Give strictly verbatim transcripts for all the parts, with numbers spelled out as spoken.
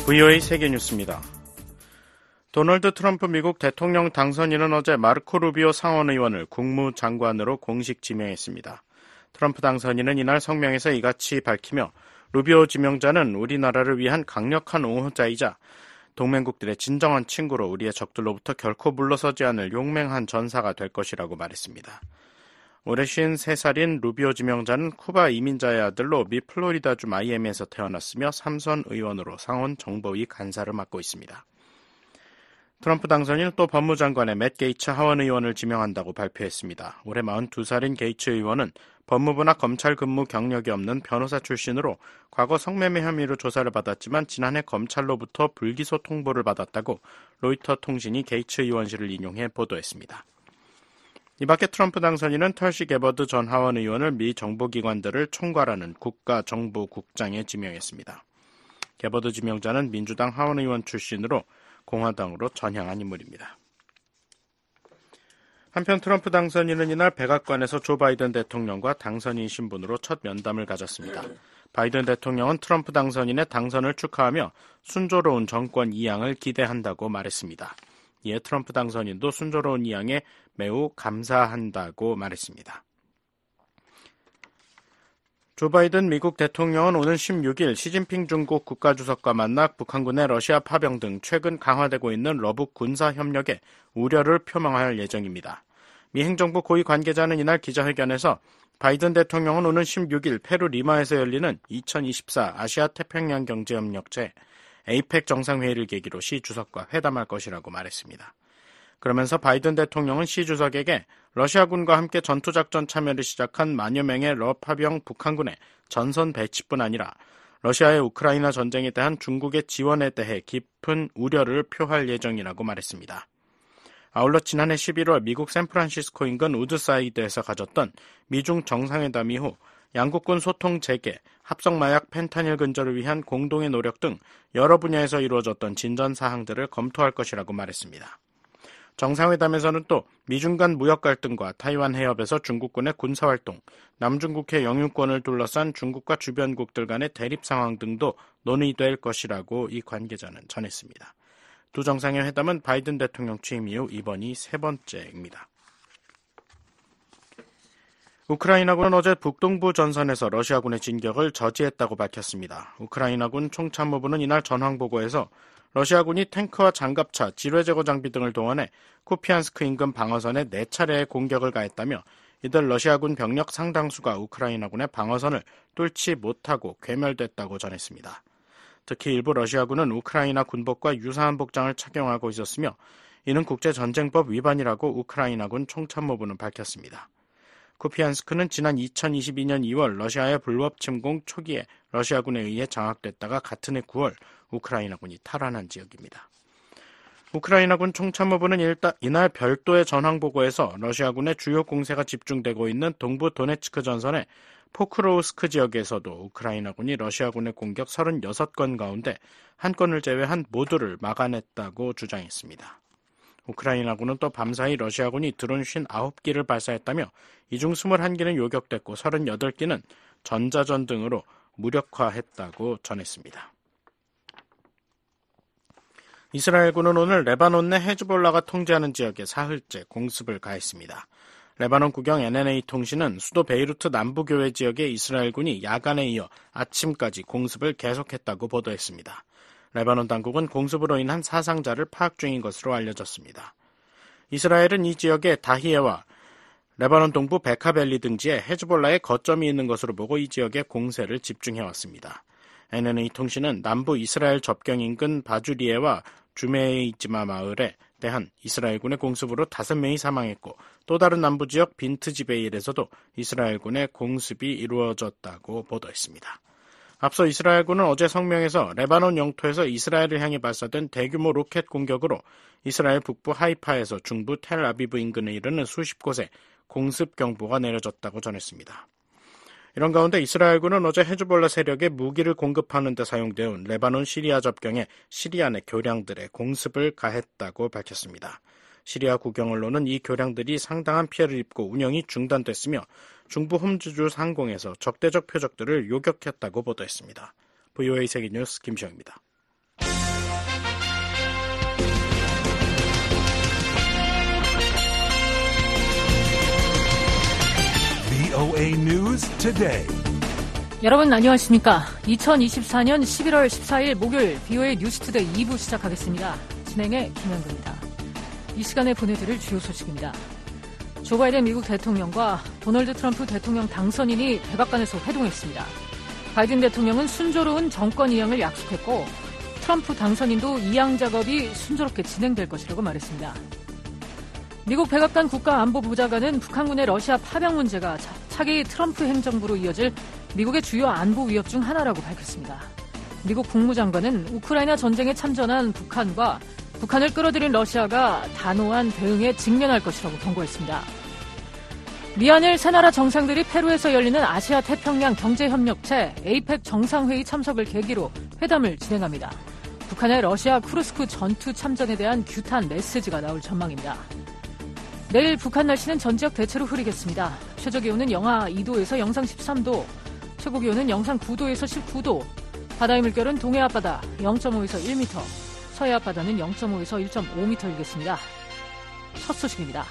브이오에이 세계뉴스입니다. 도널드 트럼프 미국 대통령 당선인은 어제 마르코 루비오 상원의원을 국무장관으로 공식 지명했습니다. 트럼프 당선인은 이날 성명에서 이같이 밝히며 루비오 지명자는 우리나라를 위한 강력한 옹호자이자 동맹국들의 진정한 친구로 우리의 적들로부터 결코 물러서지 않을 용맹한 전사가 될 것이라고 말했습니다. 올해 쉰세 살인 루비오 지명자는 쿠바 이민자의 아들로 미 플로리다주 마이애미에서 태어났으며 삼선 의원으로 상원 정보위 간사를 맡고 있습니다. 트럼프 당선인은 또 법무장관에 맷 게이츠 하원 의원을 지명한다고 발표했습니다. 올해 마흔두 살인 게이츠 의원은 법무부나 검찰 근무 경력이 없는 변호사 출신으로 과거 성매매 혐의로 조사를 받았지만 지난해 검찰로부터 불기소 통보를 받았다고 로이터 통신이 게이츠 의원실을 인용해 보도했습니다. 이 밖에 트럼프 당선인은 털시 게버드 전 하원 의원을 미 정보기관들을 총괄하는 국가정보국장에 지명했습니다. 게버드 지명자는 민주당 하원 의원 출신으로 공화당으로 전향한 인물입니다. 한편 트럼프 당선인은 이날 백악관에서 조 바이든 대통령과 당선인 신분으로 첫 면담을 가졌습니다. 바이든 대통령은 트럼프 당선인의 당선을 축하하며 순조로운 정권 이양을 기대한다고 말했습니다. 이에 트럼프 당선인도 순조로운 이양에 매우 감사한다고 말했습니다. 조 바이든 미국 대통령은 오는 십육일 시진핑 중국 국가주석과 만나 북한군의 러시아 파병 등 최근 강화되고 있는 러북 군사협력에 우려를 표명할 예정입니다. 미 행정부 고위 관계자는 이날 기자회견에서 바이든 대통령은 오는 십육일 페루 리마에서 열리는 이천이십사 아시아 태평양 경제협력체 에이펙 정상회의를 계기로 시 주석과 회담할 것이라고 말했습니다. 그러면서 바이든 대통령은 시 주석에게 러시아군과 함께 전투작전 참여를 시작한 만여 명의 러 파병 북한군의 전선 배치뿐 아니라 러시아의 우크라이나 전쟁에 대한 중국의 지원에 대해 깊은 우려를 표할 예정이라고 말했습니다. 아울러 지난해 십일월 미국 샌프란시스코 인근 우드사이드에서 가졌던 미중 정상회담 이후 양국군 소통 재개, 합성마약 펜타닐 근절을 위한 공동의 노력 등 여러 분야에서 이루어졌던 진전 사항들을 검토할 것이라고 말했습니다. 정상회담에서는 또 미중 간 무역 갈등과 타이완 해협에서 중국군의 군사활동, 남중국해 영유권을 둘러싼 중국과 주변국들 간의 대립 상황 등도 논의될 것이라고 이 관계자는 전했습니다. 두 정상의 회담은 바이든 대통령 취임 이후 이번이 세 번째입니다. 우크라이나군은 어제 북동부 전선에서 러시아군의 진격을 저지했다고 밝혔습니다. 우크라이나군 총참모부는 이날 전황보고에서 러시아군이 탱크와 장갑차, 지뢰 제거 장비 등을 동원해 쿠피안스크 인근 방어선에 네 차례의 공격을 가했다며 이들 러시아군 병력 상당수가 우크라이나군의 방어선을 뚫지 못하고 괴멸됐다고 전했습니다. 특히 일부 러시아군은 우크라이나 군복과 유사한 복장을 착용하고 있었으며 이는 국제전쟁법 위반이라고 우크라이나군 총참모부는 밝혔습니다. 쿠피안스크는 지난 이천이십이년 이월 러시아의 불법 침공 초기에 러시아군에 의해 장악됐다가 같은 해 구월 우크라이나군이 탈환한 지역입니다. 우크라이나군 총참모부는 일단 이날 별도의 전황보고에서 러시아군의 주요 공세가 집중되고 있는 동부 도네츠크 전선의 포크로우스크 지역에서도 우크라이나군이 러시아군의 공격 서른여섯 건 가운데 한 건을 제외한 모두를 막아냈다고 주장했습니다. 우크라이나군은 또 밤사이 러시아군이 드론 오십구 기를 발사했다며 이 중 이십일 기는 요격됐고 서른여덟 기는 전자전 등으로 무력화했다고 전했습니다. 이스라엘군은 오늘 레바논 내 헤즈볼라가 통제하는 지역에 사흘째 공습을 가했습니다. 레바논 국영 엔엔에이 통신은 수도 베이루트 남부교외 지역에 이스라엘군이 야간에 이어 아침까지 공습을 계속했다고 보도했습니다. 레바논 당국은 공습으로 인한 사상자를 파악 중인 것으로 알려졌습니다. 이스라엘은 이 지역에 다히에와 레바논 동부 베카벨리 등지에 헤즈볼라의 거점이 있는 것으로 보고 이 지역에 공세를 집중해왔습니다. 엔엔에이 통신은 남부 이스라엘 접경 인근 바주리에와 주메이즈마 마을에 대한 이스라엘군의 공습으로 다섯 명이 사망했고 또 다른 남부 지역 빈트지베일에서도 이스라엘군의 공습이 이루어졌다고 보도했습니다. 앞서 이스라엘군은 어제 성명에서 레바논 영토에서 이스라엘을 향해 발사된 대규모 로켓 공격으로 이스라엘 북부 하이파에서 중부 텔아비브 인근에 이르는 수십 곳에 공습 경보가 내려졌다고 전했습니다. 이런 가운데 이스라엘군은 어제 헤즈볼라 세력에 무기를 공급하는 데 사용되어 레바논 시리아 접경의 시리아 내 교량들에 공습을 가했다고 밝혔습니다. 시리아 국영 언론은 이 교량들이 상당한 피해를 입고 운영이 중단됐으며 중부 홈즈주 상공에서 적대적 표적들을 요격했다고 보도했습니다. 브이오에이 세계뉴스 김시영입니다. 브이오에이 News Today. 여러분 안녕하십니까? 이천이십사년 십일월 십사일 목요일 브이오에이 뉴스투데이 이 부 시작하겠습니다. 진행의 김현근입니다. 이 시간에 보내드릴 주요 소식입니다. 조 바이든 미국 대통령과 도널드 트럼프 대통령 당선인이 백악관에서 회동했습니다. 바이든 대통령은 순조로운 정권 이양을 약속했고 트럼프 당선인도 이양 작업이 순조롭게 진행될 것이라고 말했습니다. 미국 백악관 국가안보보좌관은 북한군의 러시아 파병 문제가 차기 트럼프 행정부로 이어질 미국의 주요 안보 위협 중 하나라고 밝혔습니다. 미국 국무장관은 우크라이나 전쟁에 참전한 북한과 북한을 끌어들인 러시아가 단호한 대응에 직면할 것이라고 경고했습니다. 미한일 세 나라 정상들이 페루에서 열리는 아시아 태평양 경제협력체 에이펙 정상회의 참석을 계기로 회담을 진행합니다. 북한의 러시아 쿠르스크 전투 참전에 대한 규탄 메시지가 나올 전망입니다. 내일 북한 날씨는 전 지역 대체로 흐리겠습니다. 최저기온은 영하 이도에서 영상 십삼도, 최고기온은 영상 구도에서 십구도, 바다의 물결은 동해 앞바다 영점오에서 일 미터, 서해 앞바다는 영점오에서 일 점 오 미터이겠습니다. 첫 소식입니다.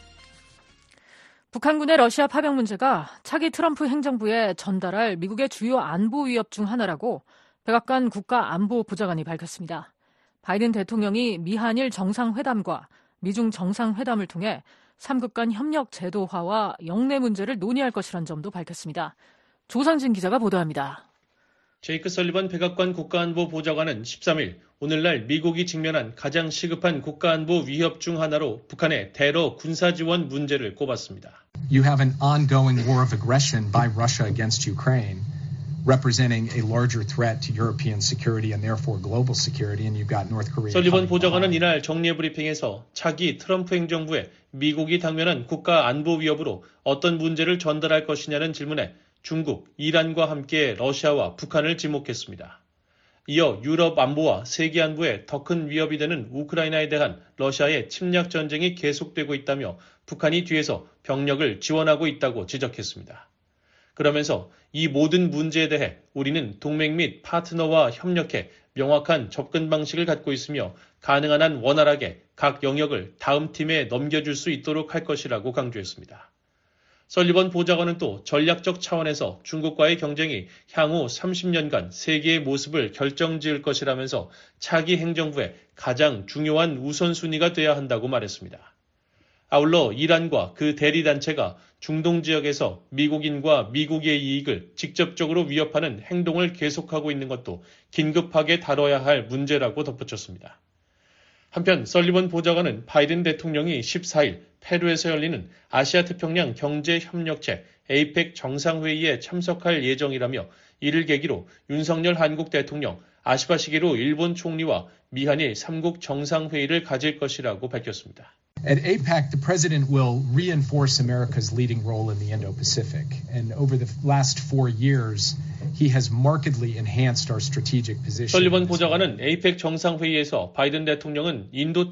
북한군의 러시아 파병 문제가 차기 트럼프 행정부에 전달할 미국의 주요 안보 위협 중 하나라고 백악관 국가안보보좌관이 밝혔습니다. 바이든 대통령이 미한일 정상회담과 미중 정상회담을 통해 삼국 간 협력 제도화와 영내 문제를 논의할 것이란 점도 밝혔습니다. 조상진 기자가 보도합니다. 제이크 설리번 백악관 국가안보보좌관은 십삼일 오늘날 미국이 직면한 가장 시급한 국가안보 위협 중 하나로 북한의 대러 군사지원 문제를 꼽았습니다. You have an ongoing war of aggression by Russia against Ukraine, representing a larger threat to European security and therefore global security, and you've got North Korea. 설리번 보좌관은 이날 정례 브리핑에서 차기 트럼프 행정부에 미국이 당면한 국가 안보 위협으로 어떤 문제를 전달할 것이냐는 질문에 중국, 이란과 함께 러시아와 북한을 지목했습니다. 이어 유럽 안보와 세계 안보에 더 큰 위협이 되는 우크라이나에 대한 러시아의 침략 전쟁이 계속되고 있다며 북한이 뒤에서 병력을 지원하고 있다고 지적했습니다. 그러면서 이 모든 문제에 대해 우리는 동맹 및 파트너와 협력해 명확한 접근 방식을 갖고 있으며 가능한 한 원활하게 각 영역을 다음 팀에 넘겨줄 수 있도록 할 것이라고 강조했습니다. 설리번 보좌관은 또 전략적 차원에서 중국과의 경쟁이 향후 삼십 년간 세계의 모습을 결정지을 것이라면서 차기 행정부의 가장 중요한 우선순위가 돼야 한다고 말했습니다. 아울러 이란과 그 대리단체가 중동 지역에서 미국인과 미국의 이익을 직접적으로 위협하는 행동을 계속하고 있는 것도 긴급하게 다뤄야 할 문제라고 덧붙였습니다. 한편 설리번 보좌관은 바이든 대통령이 십사일 페루에서 열리는 아시아 태평양 경제협력체 에이펙 정상회의에 참석할 예정이라며 이를 계기로 윤석열 한국 대통령, 아시파 시기로 일본 총리와 미한일 삼국 정상회의를 가질 것이라고 밝혔습니다. At APEC, the president will reinforce America's leading role in the Indo-Pacific. And over the last four years, he has markedly enhanced our strategic position. 설리번 보좌관은 에이펙 정상회의에서 바이든 대통령은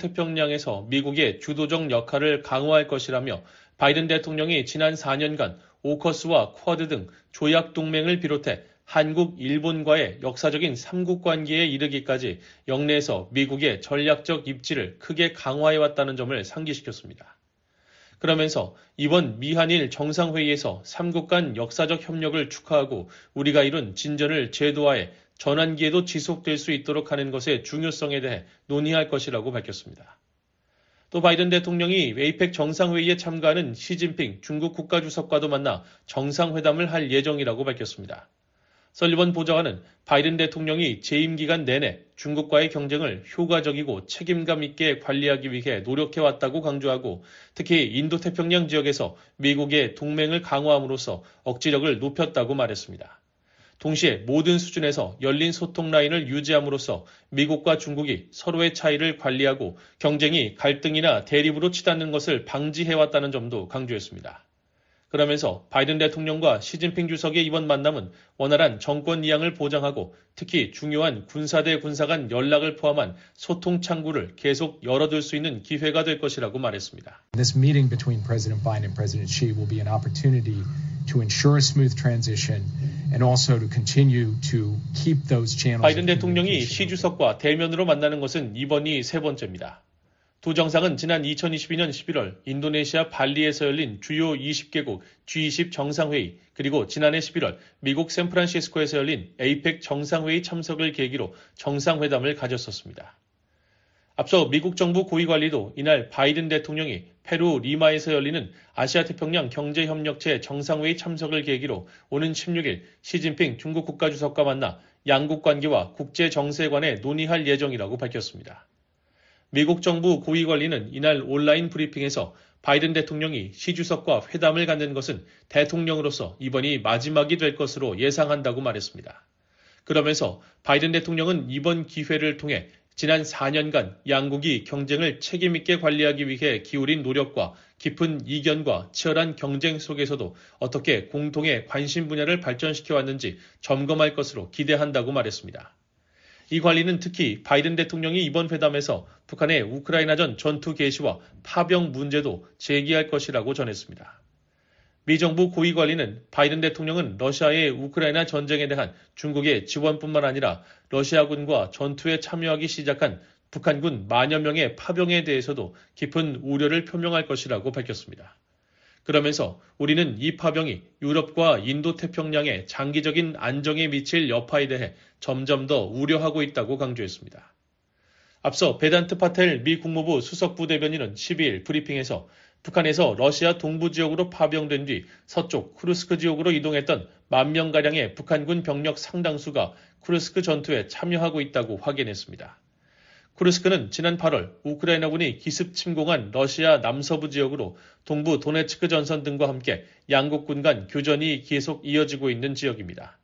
인도태평양에서 미국의 주도적 역할을 강화할 것이라며 바이든 대통령이 지난 사 년간 오커스와 쿼드 등 조약 동맹을 비롯해 한국, 일본과의 역사적인 삼국 관계에 이르기까지 영내에서 미국의 전략적 입지를 크게 강화해왔다는 점을 상기시켰습니다. 그러면서 이번 미한일 정상회의에서 삼국 간 역사적 협력을 축하하고 우리가 이룬 진전을 제도화해 전환기에도 지속될 수 있도록 하는 것의 중요성에 대해 논의할 것이라고 밝혔습니다. 또 바이든 대통령이 에이펙 정상회의에 참가하는 시진핑 중국 국가주석과도 만나 정상회담을 할 예정이라고 밝혔습니다. 설리번 보좌관은 바이든 대통령이 재임 기간 내내 중국과의 경쟁을 효과적이고 책임감 있게 관리하기 위해 노력해왔다고 강조하고 특히 인도태평양 지역에서 미국의 동맹을 강화함으로써 억지력을 높였다고 말했습니다. 동시에 모든 수준에서 열린 소통 라인을 유지함으로써 미국과 중국이 서로의 차이를 관리하고 경쟁이 갈등이나 대립으로 치닫는 것을 방지해왔다는 점도 강조했습니다. 그러면서 바이든 대통령과 시진핑 주석의 이번 만남은 원활한 정권 이양을 보장하고 특히 중요한 군사 대 군사 간 연락을 포함한 소통 창구를 계속 열어둘 수 있는 기회가 될 것이라고 말했습니다. This meeting between President Biden and President Xi will be an opportunity to ensure a smooth transition and also to continue to keep those channels. 바이든 대통령이 시 주석과 대면으로 만나는 것은 이번이 세 번째입니다. 두 정상은 지난 이천이십이년 십일월 인도네시아 발리에서 열린 주요 이십 개국 지 이십 정상회의, 그리고 지난해 십일월 미국 샌프란시스코에서 열린 에이펙 정상회의 참석을 계기로 정상회담을 가졌었습니다. 앞서 미국 정부 고위관리도 이날 바이든 대통령이 페루 리마에서 열리는 아시아태평양 경제협력체 정상회의 참석을 계기로 오는 십육일 시진핑 중국 국가주석과 만나 양국 관계와 국제정세에 관해 논의할 예정이라고 밝혔습니다. 미국 정부 고위관리는 이날 온라인 브리핑에서 바이든 대통령이 시 주석과 회담을 갖는 것은 대통령으로서 이번이 마지막이 될 것으로 예상한다고 말했습니다. 그러면서 바이든 대통령은 이번 기회를 통해 지난 사 년간 양국이 경쟁을 책임있게 관리하기 위해 기울인 노력과 깊은 이견과 치열한 경쟁 속에서도 어떻게 공통의 관심 분야를 발전시켜왔는지 점검할 것으로 기대한다고 말했습니다. 이 관리는 특히 바이든 대통령이 이번 회담에서 북한의 우크라이나전 전투 개시와 파병 문제도 제기할 것이라고 전했습니다. 미 정부 고위 관리는 바이든 대통령은 러시아의 우크라이나 전쟁에 대한 중국의 지원뿐만 아니라 러시아군과 전투에 참여하기 시작한 북한군 만여 명의 파병에 대해서도 깊은 우려를 표명할 것이라고 밝혔습니다. 그러면서 우리는 이 파병이 유럽과 인도태평양의 장기적인 안정에 미칠 여파에 대해 점점 더 우려하고 있다고 강조했습니다. 앞서 베단트 파텔 미 국무부 수석부대변인은 십이일 브리핑에서 북한에서 러시아 동부 지역으로 파병된 뒤 서쪽 쿠르스크 지역으로 이동했던 만 명가량의 북한군 병력 상당수가 쿠르스크 전투에 참여하고 있다고 확인했습니다. 쿠르스크는 지난 팔월 우크라이나군이 기습 침공한 러시아 남서부 지역으로 동부 도네츠크 전선 등과 함께 양국군 간 교전이 계속 이어지고 있는 지역입니다.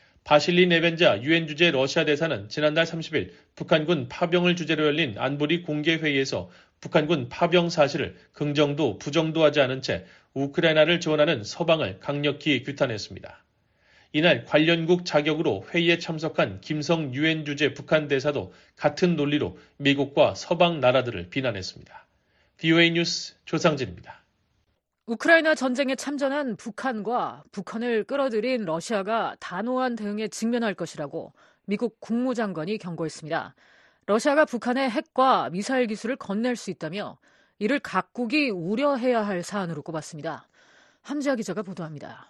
바실리 네벤자 유엔 주재 러시아 대사는 지난달 삼십일 북한군 파병을 주제로 열린 안보리 공개회의에서 북한군 파병 사실을 긍정도 부정도 하지 않은 채 우크라이나를 지원하는 서방을 강력히 규탄했습니다. 이날 관련국 자격으로 회의에 참석한 김성 유엔 주재 북한 대사도 같은 논리로 미국과 서방 나라들을 비난했습니다. 브이오에이 뉴스 조상진입니다. 우크라이나 전쟁에 참전한 북한과 북한을 끌어들인 러시아가 단호한 대응에 직면할 것이라고 미국 국무장관이 경고했습니다. 러시아가 북한의 핵과 미사일 기술을 건넬 수 있다며 이를 각국이 우려해야 할 사안으로 꼽았습니다. 함지아 기자가 보도합니다.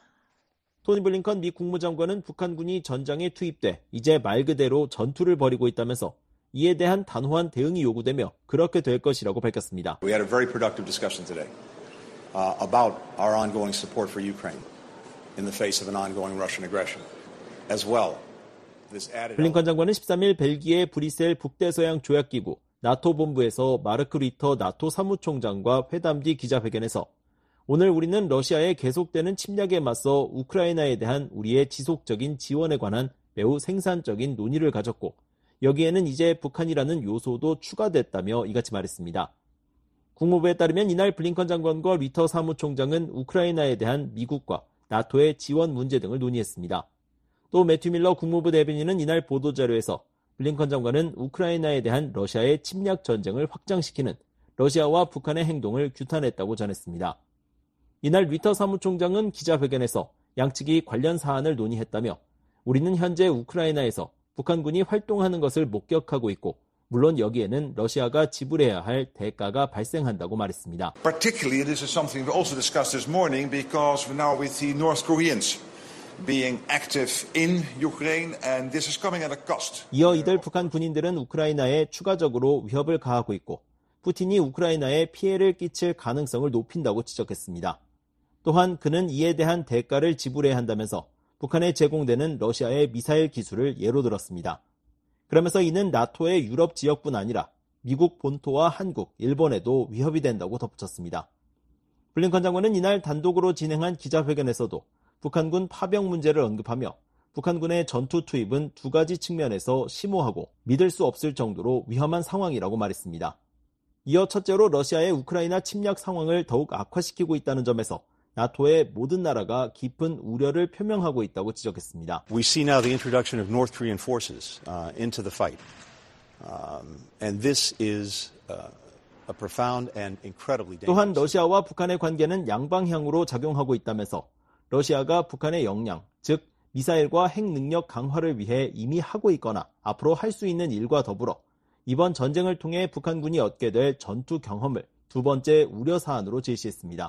토니 블링컨 미 국무장관은 북한군이 전장에 투입돼 이제 말 그대로 전투를 벌이고 있다면서 이에 대한 단호한 대응이 요구되며 그렇게 될 것이라고 밝혔습니다. We had a very productive discussion today uh, about our ongoing support for Ukraine in the face of an ongoing Russian aggression. As well, this added 블링컨 장관은 십삼일 벨기에 브뤼셀 북대서양 조약기구 나토 본부에서 마르크 리터 나토 사무총장과 회담 뒤 기자회견에서 오늘 우리는 러시아의 계속되는 침략에 맞서 우크라이나에 대한 우리의 지속적인 지원에 관한 매우 생산적인 논의를 가졌고 여기에는 이제 북한이라는 요소도 추가됐다며 이같이 말했습니다. 국무부에 따르면 이날 블링컨 장관과 리터 사무총장은 우크라이나에 대한 미국과 나토의 지원 문제 등을 논의했습니다. 또 매튜 밀러 국무부 대변인은 이날 보도자료에서 블링컨 장관은 우크라이나에 대한 러시아의 침략 전쟁을 확장시키는 러시아와 북한의 행동을 규탄했다고 전했습니다. 이날 리터 사무총장은 기자회견에서 양측이 관련 사안을 논의했다며 우리는 현재 우크라이나에서 북한군이 활동하는 것을 목격하고 있고 물론 여기에는 러시아가 지불해야 할 대가가 발생한다고 말했습니다. Particularly this is something we also discussed this morning because now with the North Koreans being active in Ukraine and this is coming at a cost. 이어 이들 북한 군인들은 우크라이나에 추가적으로 위협을 가하고 있고 푸틴이 우크라이나에 피해를 끼칠 가능성을 높인다고 지적했습니다. 또한 그는 이에 대한 대가를 지불해야 한다면서 북한에 제공되는 러시아의 미사일 기술을 예로 들었습니다. 그러면서 이는 나토의 유럽 지역뿐 아니라 미국 본토와 한국, 일본에도 위협이 된다고 덧붙였습니다. 블링컨 장관은 이날 단독으로 진행한 기자회견에서도 북한군 파병 문제를 언급하며 북한군의 전투 투입은 두 가지 측면에서 심오하고 믿을 수 없을 정도로 위험한 상황이라고 말했습니다. 이어 첫째로 러시아의 우크라이나 침략 상황을 더욱 악화시키고 있다는 점에서 나토의 모든 나라가 깊은 우려를 표명하고 있다고 지적했습니다. We see now the introduction of North Korean forces uh, into the fight. Um, and this is uh, a profound and incredibly dangerous. 또한 러시아와 북한의 관계는 양방향으로 작용하고 있다면서 러시아가 북한의 역량, 즉 미사일과 핵 능력 강화를 위해 이미 하고 있거나 앞으로 할 수 있는 일과 더불어 이번 전쟁을 통해 북한군이 얻게 될 전투 경험을 두 번째 우려 사안으로 제시했습니다.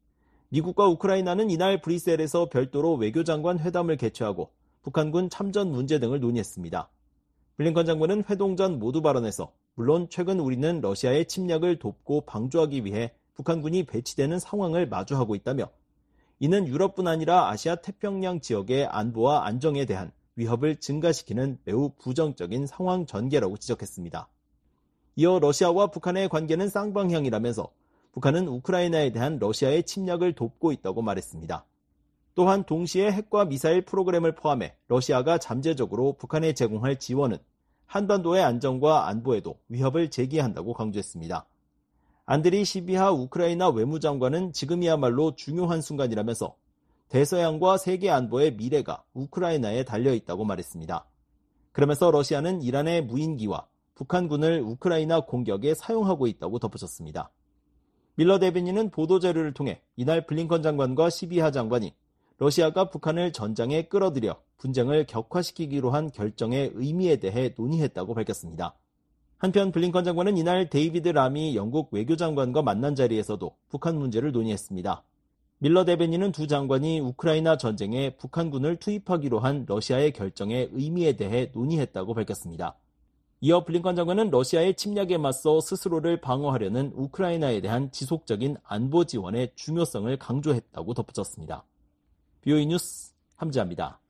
미국과 우크라이나는 이날 브뤼셀에서 별도로 외교장관 회담을 개최하고 북한군 참전 문제 등을 논의했습니다. 블링컨 장관은 회동 전 모두 발언에서 물론 최근 우리는 러시아의 침략을 돕고 방조하기 위해 북한군이 배치되는 상황을 마주하고 있다며 이는 유럽뿐 아니라 아시아 태평양 지역의 안보와 안정에 대한 위협을 증가시키는 매우 부정적인 상황 전개라고 지적했습니다. 이어 러시아와 북한의 관계는 쌍방향이라면서 북한은 우크라이나에 대한 러시아의 침략을 돕고 있다고 말했습니다. 또한 동시에 핵과 미사일 프로그램을 포함해 러시아가 잠재적으로 북한에 제공할 지원은 한반도의 안정과 안보에도 위협을 제기한다고 강조했습니다. 안드리 시비하 우크라이나 외무장관은 지금이야말로 중요한 순간이라면서 대서양과 세계 안보의 미래가 우크라이나에 달려있다고 말했습니다. 그러면서 러시아는 이란의 무인기와 북한군을 우크라이나 공격에 사용하고 있다고 덧붙였습니다. 밀러 대변인은 보도자료를 통해 이날 블링컨 장관과 시비하 장관이 러시아가 북한을 전장에 끌어들여 분쟁을 격화시키기로 한 결정의 의미에 대해 논의했다고 밝혔습니다. 한편 블링컨 장관은 이날 데이비드 라미 영국 외교장관과 만난 자리에서도 북한 문제를 논의했습니다. 밀러 대변인은 두 장관이 우크라이나 전쟁에 북한군을 투입하기로 한 러시아의 결정의 의미에 대해 논의했다고 밝혔습니다. 이어 블링컨 장관은 러시아의 침략에 맞서 스스로를 방어하려는 우크라이나에 대한 지속적인 안보 지원의 중요성을 강조했다고 덧붙였습니다. 비오이 뉴스 함지아입니다.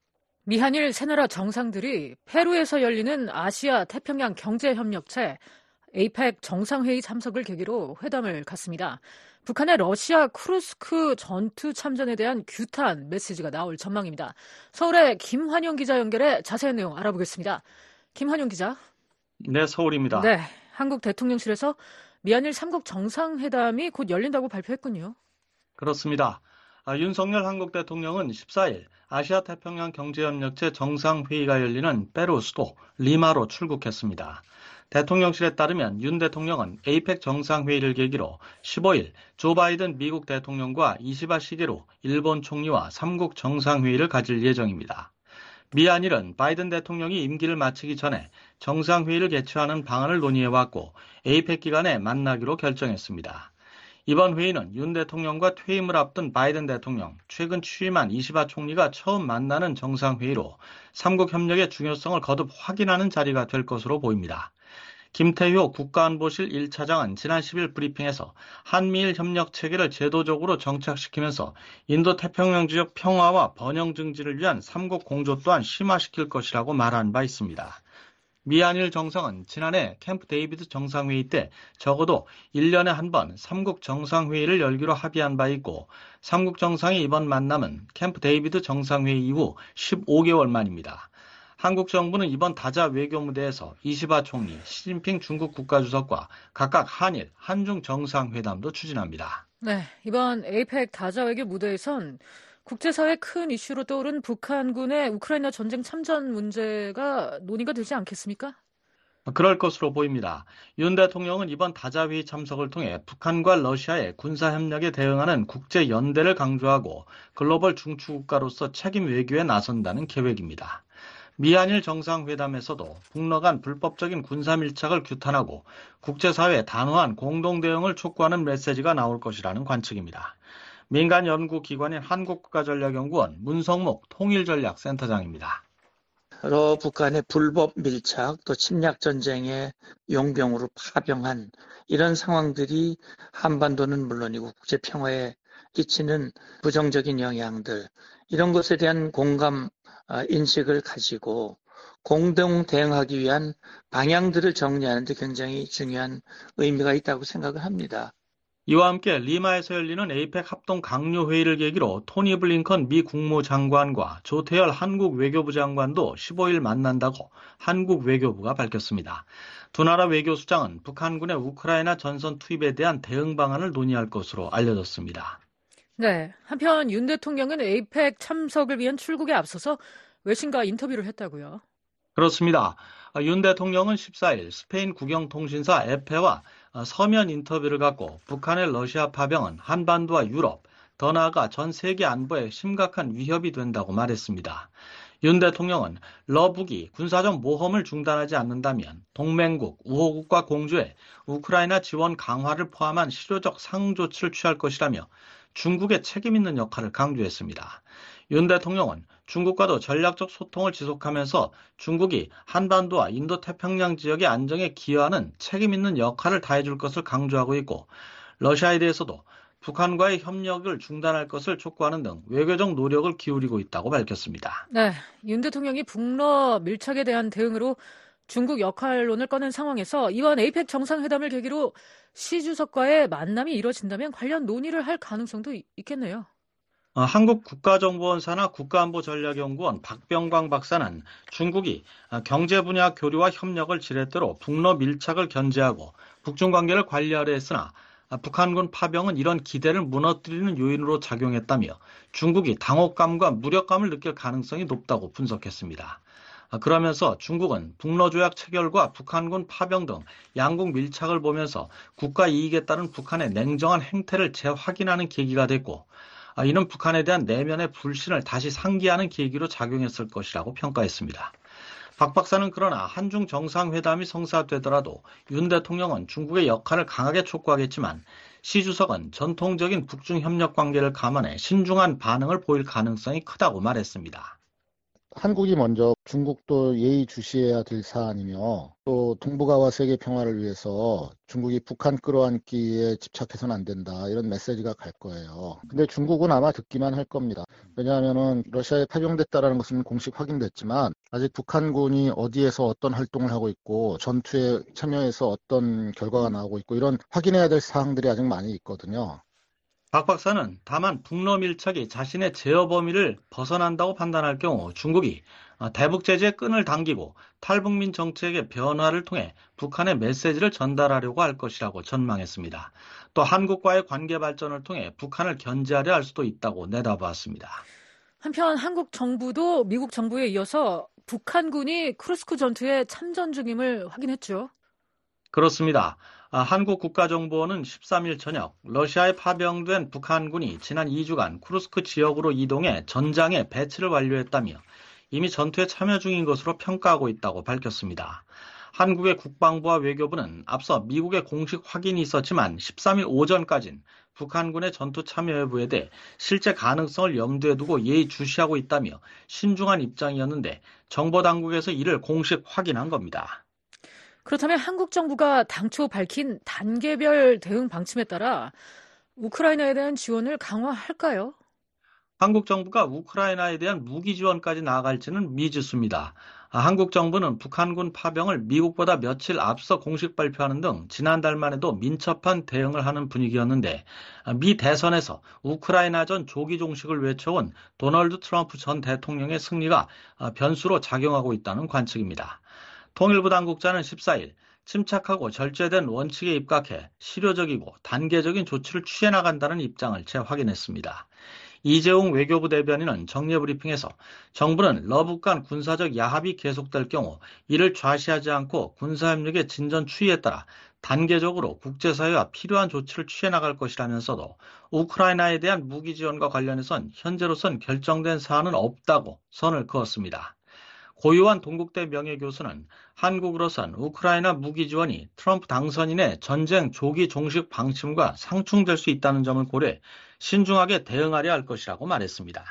미한일 세 나라 정상들이 페루에서 열리는 아시아 태평양 경제협력체 에이펙 정상회의 참석을 계기로 회담을 갖습니다. 북한의 러시아 쿠르스크 전투 참전에 대한 규탄 메시지가 나올 전망입니다. 서울의 김환영 기자 연결해 자세한 내용 알아보겠습니다. 김환영 기자. 네, 서울입니다. 네, 한국 대통령실에서 미한일 삼국 정상회담이 곧 열린다고 발표했군요. 그렇습니다. 아, 윤석열 한국 대통령은 십사일 아시아 태평양 경제협력체 정상회의가 열리는 페루 수도 리마로 출국했습니다. 대통령실에 따르면 윤 대통령은 에이펙 정상회의를 계기로 십오일 조 바이든 미국 대통령과 이시바 시게루 일본 총리와 삼국 정상회의를 가질 예정입니다. 미한일은 바이든 대통령이 임기를 마치기 전에 정상회의를 개최하는 방안을 논의해왔고 에이펙 기간에 만나기로 결정했습니다. 이번 회의는 윤 대통령과 퇴임을 앞둔 바이든 대통령, 최근 취임한 이시바 총리가 처음 만나는 정상회의로 삼국 협력의 중요성을 거듭 확인하는 자리가 될 것으로 보입니다. 김태효 국가안보실 일 차장은 지난 십일 브리핑에서 한미일 협력 체계를 제도적으로 정착시키면서 인도태평양 지역 평화와 번영 증진을 위한 삼국 공조 또한 심화시킬 것이라고 말한 바 있습니다. 미한일 정상은 지난해 캠프 데이비드 정상회의 때 적어도 일 년에 한 번 삼국 정상회의를 열기로 합의한 바 있고 삼국 정상의 이번 만남은 캠프 데이비드 정상회의 이후 십오 개월 만입니다. 한국 정부는 이번 다자 외교 무대에서 이시바 총리, 시진핑 중국 국가주석과 각각 한일, 한중 정상회담도 추진합니다. 네, 이번 에이펙 다자 외교 무대에선 국제사회 큰 이슈로 떠오른 북한군의 우크라이나 전쟁 참전 문제가 논의가 되지 않겠습니까? 그럴 것으로 보입니다. 윤 대통령은 이번 다자회의 참석을 통해 북한과 러시아의 군사협력에 대응하는 국제연대를 강조하고 글로벌 중추국가로서 책임 외교에 나선다는 계획입니다. 미한일 정상회담에서도 북러 간 불법적인 군사밀착을 규탄하고 국제사회의 단호한 공동대응을 촉구하는 메시지가 나올 것이라는 관측입니다. 민간 연구기관인 한국국가전략연구원 문성목 통일전략센터장입니다. 여러 북한의 불법 밀착 또 침략 전쟁의 용병으로 파병한 이런 상황들이 한반도는 물론이고 국제 평화에 끼치는 부정적인 영향들 이런 것에 대한 공감 인식을 가지고 공동 대응하기 위한 방향들을 정리하는 데 굉장히 중요한 의미가 있다고 생각을 합니다. 이와 함께 리마에서 열리는 에이펙 합동 강요회의를 계기로 토니 블링컨 미 국무장관과 조태열 한국 외교부 장관도 십오일 만난다고 한국 외교부가 밝혔습니다. 두 나라 외교수장은 북한군의 우크라이나 전선 투입에 대한 대응 방안을 논의할 것으로 알려졌습니다. 네, 한편 윤 대통령은 에이펙 참석을 위한 출국에 앞서서 외신과 인터뷰를 했다고요? 그렇습니다. 윤 대통령은 십사일 스페인 국영통신사 에페와 서면 인터뷰를 갖고 북한의 러시아 파병은 한반도와 유럽, 더 나아가 전 세계 안보에 심각한 위협이 된다고 말했습니다. 윤 대통령은 러북이 군사적 모험을 중단하지 않는다면 동맹국, 우호국과 공조해 우크라이나 지원 강화를 포함한 실효적 상응 조치를 취할 것이라며 중국의 책임 있는 역할을 강조했습니다. 윤 대통령은 중국과도 전략적 소통을 지속하면서 중국이 한반도와 인도태평양 지역의 안정에 기여하는 책임 있는 역할을 다해줄 것을 강조하고 있고 러시아에 대해서도 북한과의 협력을 중단할 것을 촉구하는 등 외교적 노력을 기울이고 있다고 밝혔습니다. 네, 윤 대통령이 북러 밀착에 대한 대응으로 중국 역할론을 꺼낸 상황에서 이번 에이펙 정상회담을 계기로 시 주석과의 만남이 이뤄진다면 관련 논의를 할 가능성도 있겠네요. 어, 한국 국가정보원사나 국가안보전략연구원 박병광 박사는 중국이 경제 분야 교류와 협력을 지렛대로 북러 밀착을 견제하고 북중 관계를 관리하려 했으나 북한군 파병은 이런 기대를 무너뜨리는 요인으로 작용했다며 중국이 당혹감과 무력감을 느낄 가능성이 높다고 분석했습니다. 그러면서 중국은 북러조약 체결과 북한군 파병 등 양국 밀착을 보면서 국가 이익에 따른 북한의 냉정한 행태를 재확인하는 계기가 됐고 이는 북한에 대한 내면의 불신을 다시 상기하는 계기로 작용했을 것이라고 평가했습니다. 박 박사는 그러나 한중 정상회담이 성사되더라도 윤 대통령은 중국의 역할을 강하게 촉구하겠지만 시 주석은 전통적인 북중 협력 관계를 감안해 신중한 반응을 보일 가능성이 크다고 말했습니다. 한국이 먼저 중국도 예의주시해야 될 사안이며 또 동북아와 세계 평화를 위해서 중국이 북한 끌어안기에 집착해서는 안 된다 이런 메시지가 갈 거예요. 근데 중국은 아마 듣기만 할 겁니다. 왜냐하면은 러시아에 파병됐다라는 것은 공식 확인됐지만 아직 북한군이 어디에서 어떤 활동을 하고 있고 전투에 참여해서 어떤 결과가 나오고 있고 이런 확인해야 될 사항들이 아직 많이 있거든요. 박 박사는 다만 북러 밀착이 자신의 제어 범위를 벗어난다고 판단할 경우 중국이 대북 제재의 끈을 당기고 탈북민 정책의 변화를 통해 북한의 메시지를 전달하려고 할 것이라고 전망했습니다. 또 한국과의 관계 발전을 통해 북한을 견제하려 할 수도 있다고 내다보았습니다. 한편 한국 정부도 미국 정부에 이어서 북한군이 쿠르스크 전투에 참전 중임을 확인했죠. 그렇습니다. 한국 국가정보원은 십삼 일 저녁 러시아에 파병된 북한군이 지난 이 주간 쿠르스크 지역으로 이동해 전장에 배치를 완료했다며 이미 전투에 참여 중인 것으로 평가하고 있다고 밝혔습니다. 한국의 국방부와 외교부는 앞서 미국의 공식 확인이 있었지만 십삼 일 오전까진 북한군의 전투 참여 여부에 대해 실제 가능성을 염두에 두고 예의주시하고 있다며 신중한 입장이었는데 정보당국에서 이를 공식 확인한 겁니다. 그렇다면 한국 정부가 당초 밝힌 단계별 대응 방침에 따라 우크라이나에 대한 지원을 강화할까요? 한국 정부가 우크라이나에 대한 무기 지원까지 나아갈지는 미지수입니다. 한국 정부는 북한군 파병을 미국보다 며칠 앞서 공식 발표하는 등 지난달만 해도 민첩한 대응을 하는 분위기였는데 미 대선에서 우크라이나전 조기 종식을 외쳐온 도널드 트럼프 전 대통령의 승리가 변수로 작용하고 있다는 관측입니다. 통일부 당국자는 십사 일 침착하고 절제된 원칙에 입각해 실효적이고 단계적인 조치를 취해 나간다는 입장을 재확인했습니다. 이재용 외교부 대변인은 정례 브리핑에서 정부는 러북 간 군사적 야합이 계속될 경우 이를 좌시하지 않고 군사협력의 진전 추이에 따라 단계적으로 국제사회와 필요한 조치를 취해 나갈 것이라면서도 우크라이나에 대한 무기 지원과 관련해선 현재로선 결정된 사안은 없다고 선을 그었습니다. 고유한 동국대 명예교수는 한국으로선 우크라이나 무기 지원이 트럼프 당선인의 전쟁 조기 종식 방침과 상충될 수 있다는 점을 고려해 신중하게 대응하려 할 것이라고 말했습니다.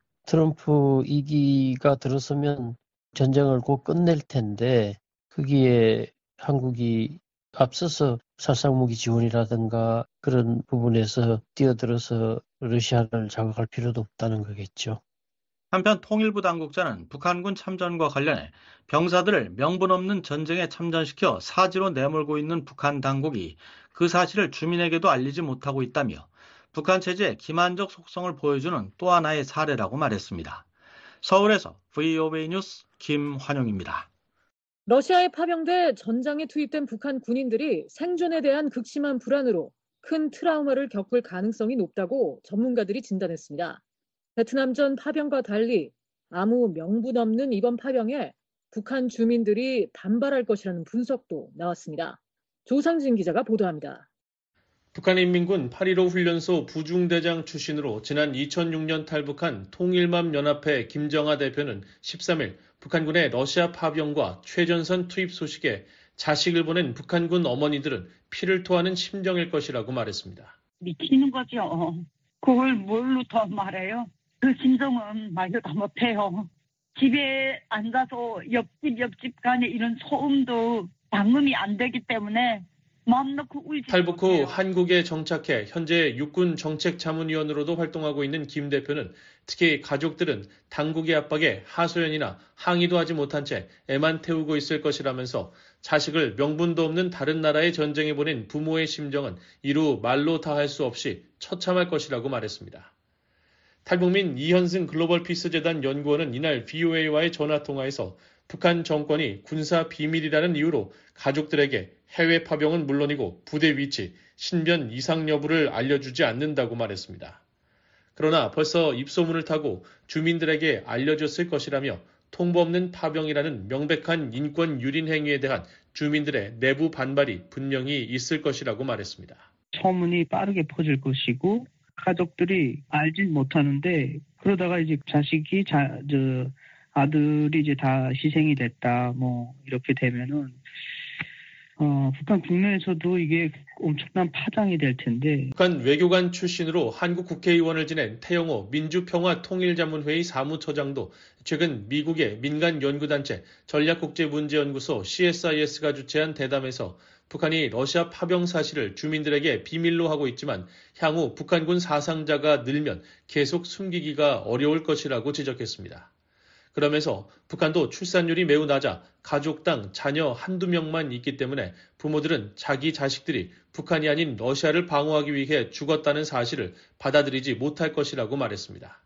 트럼프 이 기가 들어서면 전쟁을 곧 끝낼 텐데 거기에 한국이 앞서서 살상무기 지원이라든가 그런 부분에서 뛰어들어서 러시아를 자극할 필요도 없다는 거겠죠. 한편 통일부 당국자는 북한군 참전과 관련해 병사들을 명분 없는 전쟁에 참전시켜 사지로 내몰고 있는 북한 당국이 그 사실을 주민에게도 알리지 못하고 있다며 북한 체제의 기만적 속성을 보여주는 또 하나의 사례라고 말했습니다. 서울에서 브이오에이 뉴스 김환용입니다. 러시아에 파병돼 전장에 투입된 북한 군인들이 생존에 대한 극심한 불안으로 큰 트라우마를 겪을 가능성이 높다고 전문가들이 진단했습니다. 베트남전 파병과 달리 아무 명분 없는 이번 파병에 북한 주민들이 반발할 것이라는 분석도 나왔습니다. 조상진 기자가 보도합니다. 북한인민군 팔 일오 훈련소 부중대장 출신으로 지난 이천육 년 탈북한 통일맘연합회 김정하 대표는 십삼 일 북한군의 러시아 파병과 최전선 투입 소식에 자식을 보낸 북한군 어머니들은 피를 토하는 심정일 것이라고 말했습니다. 미치는 거죠. 그걸 뭘로 더 말해요? 그 심정은 말도 못해요. 집에 앉아서 옆집 옆집 간에 이런 소음도 방음이 안 되기 때문에 마음 놓고 울지 탈북 후 못해요. 한국에 정착해 현재 육군 정책자문위원으로도 활동하고 있는 김 대표는 특히 가족들은 당국의 압박에 하소연이나 항의도 하지 못한 채 애만 태우고 있을 것이라면서 자식을 명분도 없는 다른 나라에 전쟁에 보낸 부모의 심정은 이루 말로 다 할 수 없이 처참할 것이라고 말했습니다. 탈북민 이현승 글로벌 피스재단 연구원은 이날 브이오에이와의 전화통화에서 북한 정권이 군사 비밀이라는 이유로 가족들에게 해외 파병은 물론이고 부대 위치, 신변 이상 여부를 알려주지 않는다고 말했습니다. 그러나 벌써 입소문을 타고 주민들에게 알려줬을 것이라며 통보 없는 파병이라는 명백한 인권 유린 행위에 대한 주민들의 내부 반발이 분명히 있을 것이라고 말했습니다. 소문이 빠르게 퍼질 것이고 가족들이 알진 못하는데 그러다가 이제 자식이 자, 저, 아들이 이제 다 희생이 됐다 뭐 이렇게 되면은 어, 북한 국내에서도 이게 엄청난 파장이 될 텐데. 북한 외교관 출신으로 한국 국회의원을 지낸 태영호 민주평화통일자문회의 사무처장도 최근 미국의 민간 연구단체 전략국제문제연구소 씨에스아이에스가 주최한 대담에서 북한이 러시아 파병 사실을 주민들에게 비밀로 하고 있지만 향후 북한군 사상자가 늘면 계속 숨기기가 어려울 것이라고 지적했습니다. 그러면서 북한도 출산율이 매우 낮아 가족당 자녀 한두 명만 있기 때문에 부모들은 자기 자식들이 북한이 아닌 러시아를 방어하기 위해 죽었다는 사실을 받아들이지 못할 것이라고 말했습니다.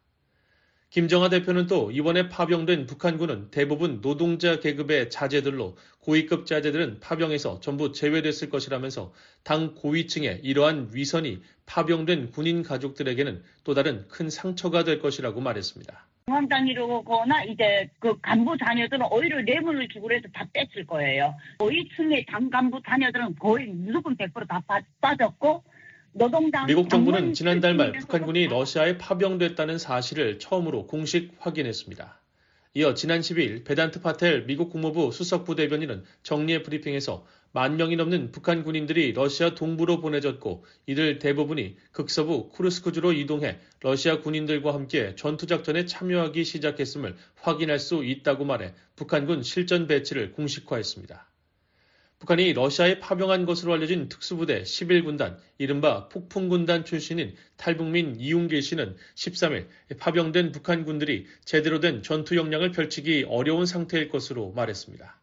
김정하 대표는 또 이번에 파병된 북한군은 대부분 노동자 계급의 자제들로 고위급 자제들은 파병에서 전부 제외됐을 것이라면서 당 고위층의 이러한 위선이 파병된 군인 가족들에게는 또 다른 큰 상처가 될 것이라고 말했습니다. 중앙당이로거나 이제 그 간부 자녀들은 오히려 뇌물을 주고 해서 다 뺐을 거예요. 고위층의 당 간부 자녀들은 거의 무조건 백 퍼센트 다 빠졌고 노동당 미국 정부는 지난달 말 북한군이 러시아에 파병됐다는 사실을 처음으로 공식 확인했습니다. 이어 지난 십이일 베단트 파텔 미국 국무부 수석부대변인은 정례 브리핑에서 만 명이 넘는 북한 군인들이 러시아 동부로 보내졌고 이들 대부분이 극서부 쿠르스크주로 이동해 러시아 군인들과 함께 전투작전에 참여하기 시작했음을 확인할 수 있다고 말해 북한군 실전 배치를 공식화했습니다. 북한이 러시아에 파병한 것으로 알려진 특수부대 십일 군단, 이른바 폭풍군단 출신인 탈북민 이웅길 씨는 십삼일 파병된 북한 군들이 제대로 된 전투 역량을 펼치기 어려운 상태일 것으로 말했습니다.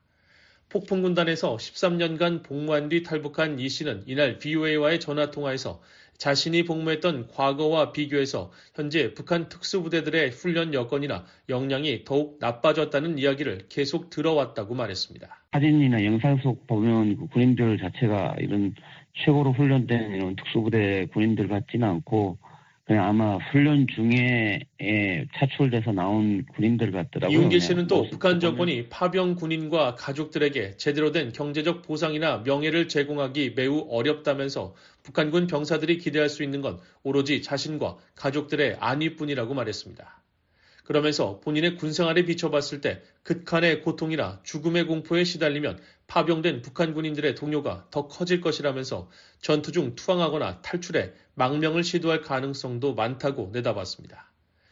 폭풍군단에서 십삼 년간 복무한 뒤 탈북한 이 씨는 이날 브이오에이와의 전화통화에서 자신이 복무했던 과거와 비교해서 현재 북한 특수부대들의 훈련 여건이나 역량이 더욱 나빠졌다는 이야기를 계속 들어왔다고 말했습니다. 사진이나 영상 속 보면 그 군인들 자체가 이런 최고로 훈련된 이런 특수부대 군인들 같지는 않고 그냥 아마 훈련 중에 차출돼서 나온 군인들 같더라고요. 이웅길 씨는 또 북한 정권이 파병 군인과 가족들에게 제대로 된 경제적 보상이나 명예를 제공하기 매우 어렵다면서 북한군 병사들이 기대할 수 있는 건 오로지 자신과 가족들의 안위뿐이라고 말했습니다. 그러면서 본인의 군생활에 비춰봤을 때 극한의 고통이나 죽음의 공포에 시달리면 파병된 북한 군인들의 동요가 더 커질 것이라면서 전투 중 투항하거나 탈출해 망명을 시도할 가능성도 많다고 내다봤습니다.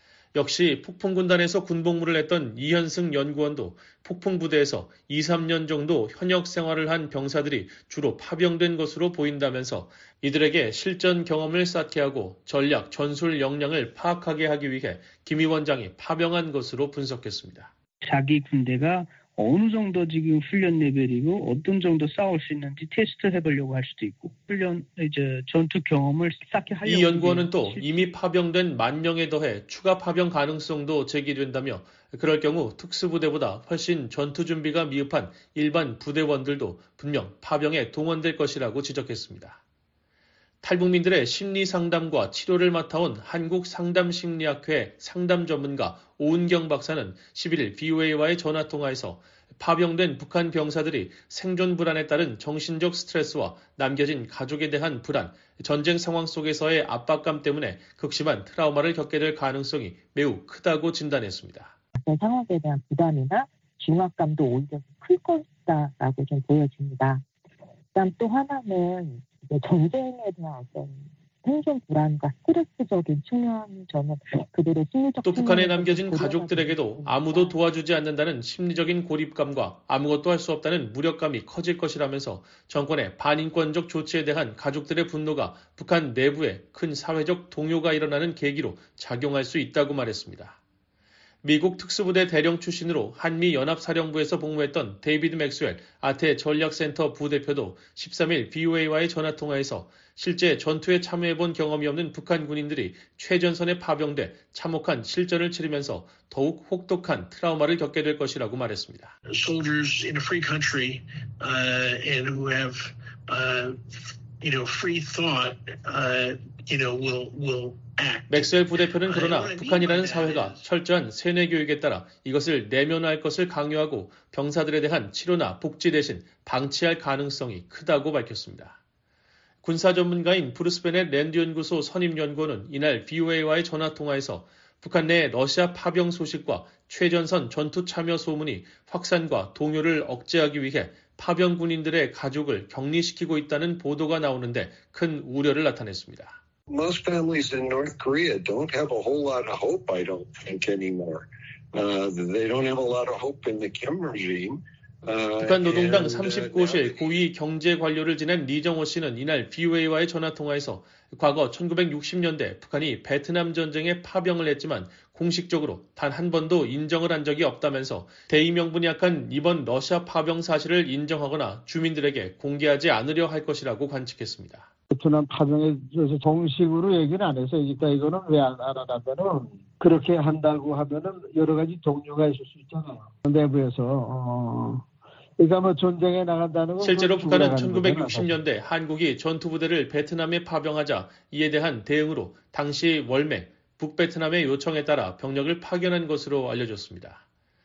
역시 폭풍군단에서 군복무를 했던 이현승 연구원도 폭풍부대에서 이, 삼 년 정도 현역 생활을 한 병사들이 주로 파병된 것으로 보인다면서 이들에게 실전 경험을 쌓게 하고 전략, 전술 역량을 파악하게 하기 위해 김 위원장이 파병한 것으로 분석했습니다. 자기 군대가 어느 정도 지금 훈련 레벨이고 어떤 정도 싸울 수 있는지 테스트 해보려고 할 수도 있고 훈련 이제 전투 경험을 쌓게 하려고. 이 연구원은 또 이미 파병된 만 명에 더해 추가 파병 가능성도 제기된다며 그럴 경우 특수부대보다 훨씬 전투 준비가 미흡한 일반 부대원들도 분명 파병에 동원될 것이라고 지적했습니다. 탈북민들의 심리 상담과 치료를 맡아온 한국상담심리학회 상담 전문가 오은경 박사는 십일일 브이오에이와의 전화통화에서 파병된 북한 병사들이 생존 불안에 따른 정신적 스트레스와 남겨진 가족에 대한 불안, 전쟁 상황 속에서의 압박감 때문에 극심한 트라우마를 겪게 될 가능성이 매우 크다고 진단했습니다. 상황에 대한 부담이나 중압감도 오히려 클 것이다라고 좀 보여집니다. 그다음 또 하나는 전쟁에 대한 어떤 생존 불안과 스트레스적인 측면 저는 그들의 심리적 또 북한에 남겨진 가족들에게도 아무도 도와주지 않는다는 심리적인 고립감과 아무것도 할 수 없다는 무력감이 커질 것이라면서 정권의 반인권적 조치에 대한 가족들의 분노가 북한 내부에 큰 사회적 동요가 일어나는 계기로 작용할 수 있다고 말했습니다. 미국 특수부대 대령 출신으로 한미연합사령부에서 복무했던 데이비드 맥스웰 아태 전략센터 부대표도 십삼 일 브이오에이와의 전화통화에서 실제 전투에 참여해본 경험이 없는 북한 군인들이 최전선에 파병돼 참혹한 실전을 치르면서 더욱 혹독한 트라우마를 겪게 될 것이라고 말했습니다. Soldiers in a free country uh, and who have uh, you know free thought uh, you know will will 맥스웰 부대표는 그러나 북한이라는 사회가 철저한 세뇌 교육에 따라 이것을 내면화할 것을 강요하고 병사들에 대한 치료나 복지 대신 방치할 가능성이 크다고 밝혔습니다. 군사 전문가인 브루스 베넷 랜드 연구소 선임 연구원은 이날 브이오에이와의 전화통화에서 북한 내 러시아 파병 소식과 최전선 전투 참여 소문이 확산과 동요를 억제하기 위해 파병 군인들의 가족을 격리시키고 있다는 보도가 나오는데 큰 우려를 나타냈습니다. Most families in North Korea don't have a whole lot of hope, I don't think, anymore. Uh, they don't have a lot of hope in the Kim regime. Uh, 북한 노동당 and, 삼십구 호실 고위 경제 관료를 지낸 리정호 씨는 이날 브이오에이와의 전화통화에서 과거 천구백육십 년대 북한이 베트남 전쟁에 파병을 했지만 공식적으로 단 한 번도 인정을 한 적이 없다면서 대의 명분이 약한 이번 러시아 파병 사실을 인정하거나 주민들에게 공개하지 않으려 할 것이라고 관측했습니다. 베트남 파병에 대해서 정식으로 얘기는 안 해서 그러니까 이거는 왜 안 하냐면은 그렇게 한다고 하면은 여러 가지 동료가 있을 수 있잖아요. 내부에서. 어. 그러니까 뭐 전쟁에 나간다는 건 실제로 북한은 천구백육십 년대 한국이 전투부대를 베트남에 파병하자 이에 대한 대응으로 당시 월맹, 북베트남의 요청에 따라 병력을 파견한 것으로 알려졌습니다.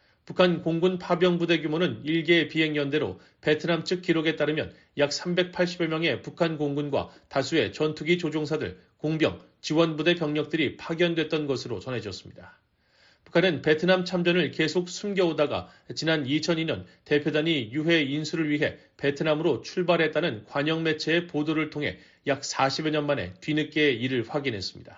북한 공군 파병부대 규모는 일 개 비행연대로 베트남 측 기록에 따르면 약 삼백팔십여 명의 북한 공군과 다수의 전투기 조종사들, 공병, 지원부대 병력들이 파견됐던 것으로 전해졌습니다. 북한은 베트남 참전을 계속 숨겨오다가 지난 이천이 년 대표단이 유해 인수를 위해 베트남으로 출발했다는 관영 매체의 보도를 통해 약 사십여 년 만에 뒤늦게 이를 확인했습니다.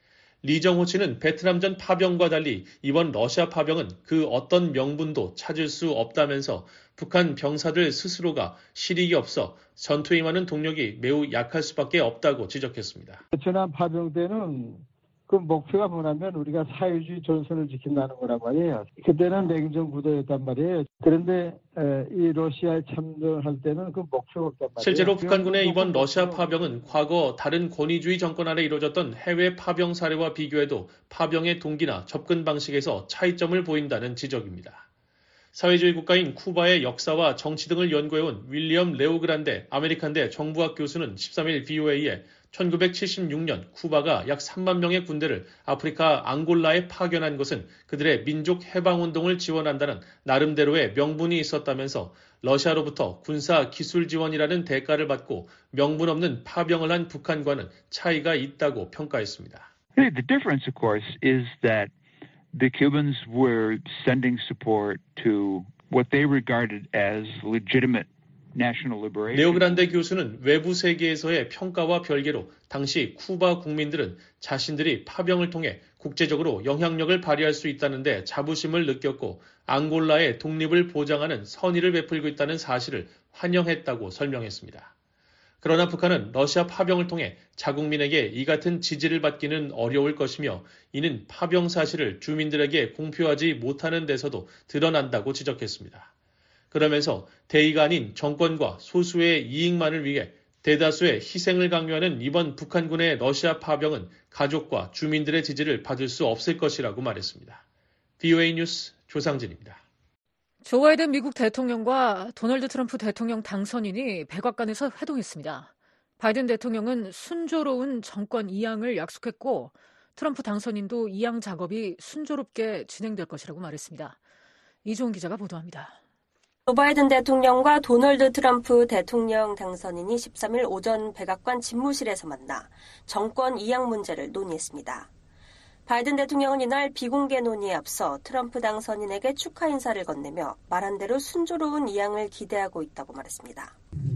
리정호 씨는 베트남전 파병과 달리 이번 러시아 파병은 그 어떤 명분도 찾을 수 없다면서 북한 병사들 스스로가 실익이 없어 전투에 임하는 동력이 매우 약할 수밖에 없다고 지적했습니다. 베트남 파병 때는 그 목표가 뭐냐면 우리가 사회주의 전선을 지킨다는 거란 말이에요. 그때는 냉전 구도였단 말이에요. 그런데 이 러시아에 참전할 때는 그 목표가 없단 말이에요. 실제로 북한군의 이번 러시아 파병은 과거 다른 권위주의 정권 아래 이루어졌던 해외 파병 사례와 비교해도 파병의 동기나 접근 방식에서 차이점을 보인다는 지적입니다. 사회주의 국가인 쿠바의 역사와 정치 등을 연구해온 윌리엄 레오그란데 아메리칸대 정부학 교수는 십삼 일 브이오에이에 천구백칠십육 년 쿠바가 약 삼만 명의 군대를 아프리카 앙골라에 파견한 것은 그들의 민족 해방운동을 지원한다는 나름대로의 명분이 있었다면서 러시아로부터 군사 기술 지원이라는 대가를 받고 명분 없는 파병을 한 북한과는 차이가 있다고 평가했습니다. The difference, of course, is that the Cubans were sending support to what they regarded as legitimate 레오그란데 교수는 외부 세계에서의 평가와 별개로 당시 쿠바 국민들은 자신들이 파병을 통해 국제적으로 영향력을 발휘할 수 있다는데 자부심을 느꼈고 앙골라의 독립을 보장하는 선의를 베풀고 있다는 사실을 환영했다고 설명했습니다. 그러나 북한은 러시아 파병을 통해 자국민에게 이 같은 지지를 받기는 어려울 것이며 이는 파병 사실을 주민들에게 공표하지 못하는 데서도 드러난다고 지적했습니다. 그러면서 대의가 아닌 정권과 소수의 이익만을 위해 대다수의 희생을 강요하는 이번 북한군의 러시아 파병은 가족과 주민들의 지지를 받을 수 없을 것이라고 말했습니다. 브이오에이 뉴스 조상진입니다. 조 바이든 미국 대통령과 도널드 트럼프 대통령 당선인이 백악관에서 회동했습니다. 바이든 대통령은 순조로운 정권 이양을 약속했고 트럼프 당선인도 이양 작업이 순조롭게 진행될 것이라고 말했습니다. 이종훈 기자가 보도합니다. 조 바이든 대통령과 도널드 트럼프 대통령 당선인이 십삼 일 오전 백악관 집무실에서 만나 정권 이양 문제를 논의했습니다. 바이든 대통령은 이날 비공개 논의에 앞서 트럼프 당선인에게 축하 인사를 건네며 말한 대로 순조로운 이양을 기대하고 있다고 말했습니다.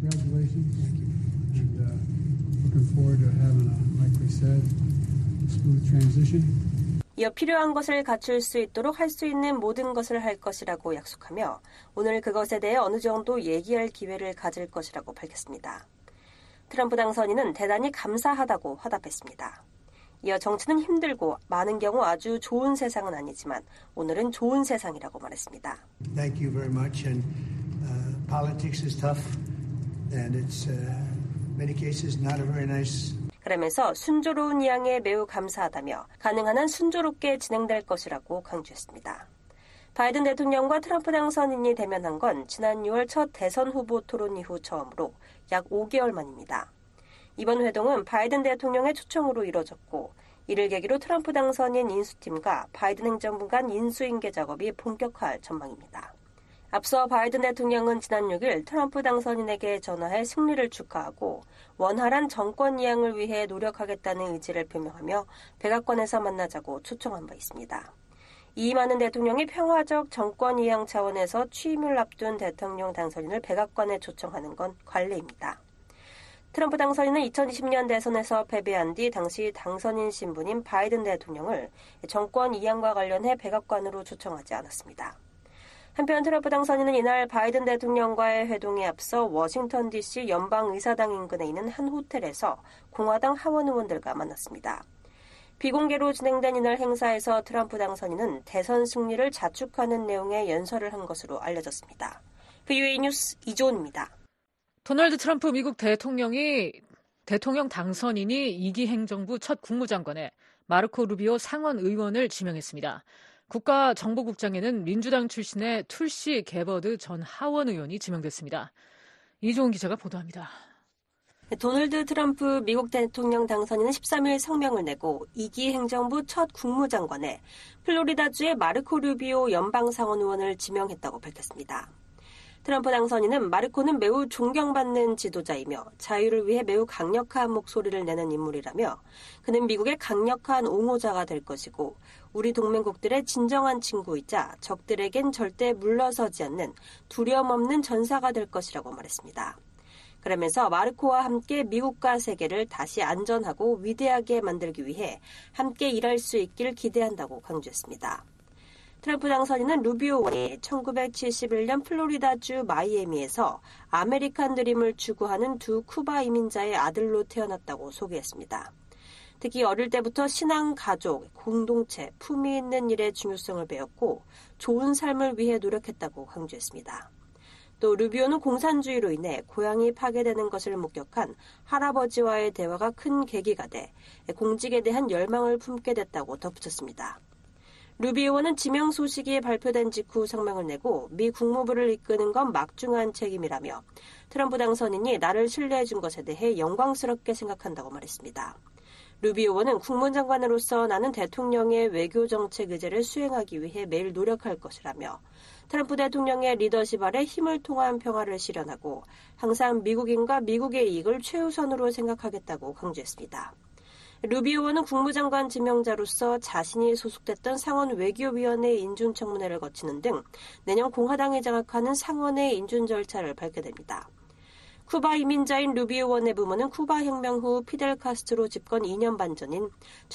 이어 필요한 것을 갖출 수 있도록 할 수 있는 모든 것을 할 것이라고 약속하며 오늘 그것에 대해 어느 정도 얘기할 기회를 가질 것이라고 밝혔습니다. 트럼프 당선인은 대단히 감사하다고 화답했습니다. 이어 정치는 힘들고 많은 경우 아주 좋은 세상은 아니지만 오늘은 좋은 세상이라고 말했습니다. Thank you very much. And uh, politics is tough, and it's uh, many cases not a very nice. 그러면서 순조로운 이양에 매우 감사하다며 가능한 한 순조롭게 진행될 것이라고 강조했습니다. 바이든 대통령과 트럼프 당선인이 대면한 건 지난 유월 첫 대선 후보 토론 이후 처음으로 약 오 개월 만입니다. 이번 회동은 바이든 대통령의 초청으로 이뤄졌고 이를 계기로 트럼프 당선인 인수팀과 바이든 행정부 간 인수인계 작업이 본격화할 전망입니다. 앞서 바이든 대통령은 지난 육 일 트럼프 당선인에게 전화해 승리를 축하하고 원활한 정권 이양을 위해 노력하겠다는 의지를 표명하며 백악관에서 만나자고 초청한 바 있습니다. 이임하는 대통령이 평화적 정권 이양 차원에서 취임을 앞둔 대통령 당선인을 백악관에 초청하는 건 관례입니다. 트럼프 당선인은 이천이십 년 대선에서 패배한 뒤 당시 당선인 신분인 바이든 대통령을 정권 이양과 관련해 백악관으로 초청하지 않았습니다. 한편 트럼프 당선인은 이날 바이든 대통령과의 회동에 앞서 워싱턴 디씨 연방의사당 인근에 있는 한 호텔에서 공화당 하원 의원들과 만났습니다. 비공개로 진행된 이날 행사에서 트럼프 당선인은 대선 승리를 자축하는 내용의 연설을 한 것으로 알려졌습니다. 브이오에이 뉴스 이조은입니다. 도널드 트럼프 미국 대통령이 대통령 당선인이 이 기 행정부 첫 국무장관에 마르코 루비오 상원 의원을 지명했습니다. 국가정보국장에는 민주당 출신의 툴시 게버드 전 하원 의원이 지명됐습니다. 이종훈 기자가 보도합니다. 도널드 트럼프 미국 대통령 당선인은 십삼 일 성명을 내고 이 기 행정부 첫 국무장관에 플로리다주의 마르코 루비오 연방상원 의원을 지명했다고 밝혔습니다. 트럼프 당선인은 마르코는 매우 존경받는 지도자이며 자유를 위해 매우 강력한 목소리를 내는 인물이라며 그는 미국의 강력한 옹호자가 될 것이고 우리 동맹국들의 진정한 친구이자 적들에겐 절대 물러서지 않는 두려움 없는 전사가 될 것이라고 말했습니다. 그러면서 마르코와 함께 미국과 세계를 다시 안전하고 위대하게 만들기 위해 함께 일할 수 있길 기대한다고 강조했습니다. 트럼프 당선인은 루비오 의원이 천구백칠십일 년 플로리다주 마이애미에서 아메리칸 드림을 추구하는 두 쿠바 이민자의 아들로 태어났다고 소개했습니다. 특히 어릴 때부터 신앙, 가족, 공동체, 품위 있는 일의 중요성을 배웠고 좋은 삶을 위해 노력했다고 강조했습니다. 또 루비오는 공산주의로 인해 고향이 파괴되는 것을 목격한 할아버지와의 대화가 큰 계기가 돼 공직에 대한 열망을 품게 됐다고 덧붙였습니다. 루비오 의원은 지명 소식이 발표된 직후 성명을 내고 미 국무부를 이끄는 건 막중한 책임이라며 트럼프 당선인이 나를 신뢰해 준 것에 대해 영광스럽게 생각한다고 말했습니다. 루비오 의원은 국무장관으로서 나는 대통령의 외교정책 의제를 수행하기 위해 매일 노력할 것이라며 트럼프 대통령의 리더십 아래 힘을 통한 평화를 실현하고 항상 미국인과 미국의 이익을 최우선으로 생각하겠다고 강조했습니다. 루비오 의원은 국무장관 지명자로서 자신이 소속됐던 상원 외교위원회 인준청문회를 거치는 등 내년 공화당이 장악하는 상원의 인준 절차를 밟게 됩니다. 쿠바 이민자인 루비오 의원의 부모는 쿠바 혁명 후 피델 카스트로 집권 이 년 반 전인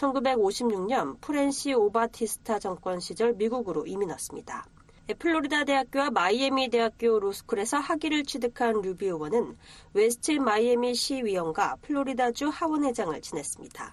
천구백오십육 년 프렌시 오바티스타 정권 시절 미국으로 이민 왔습니다. 플로리다 대학교와 마이애미 대학교 로스쿨에서 학위를 취득한 루비오 의원은 웨스트 마이애미 시의원과 플로리다주 하원회장을 지냈습니다.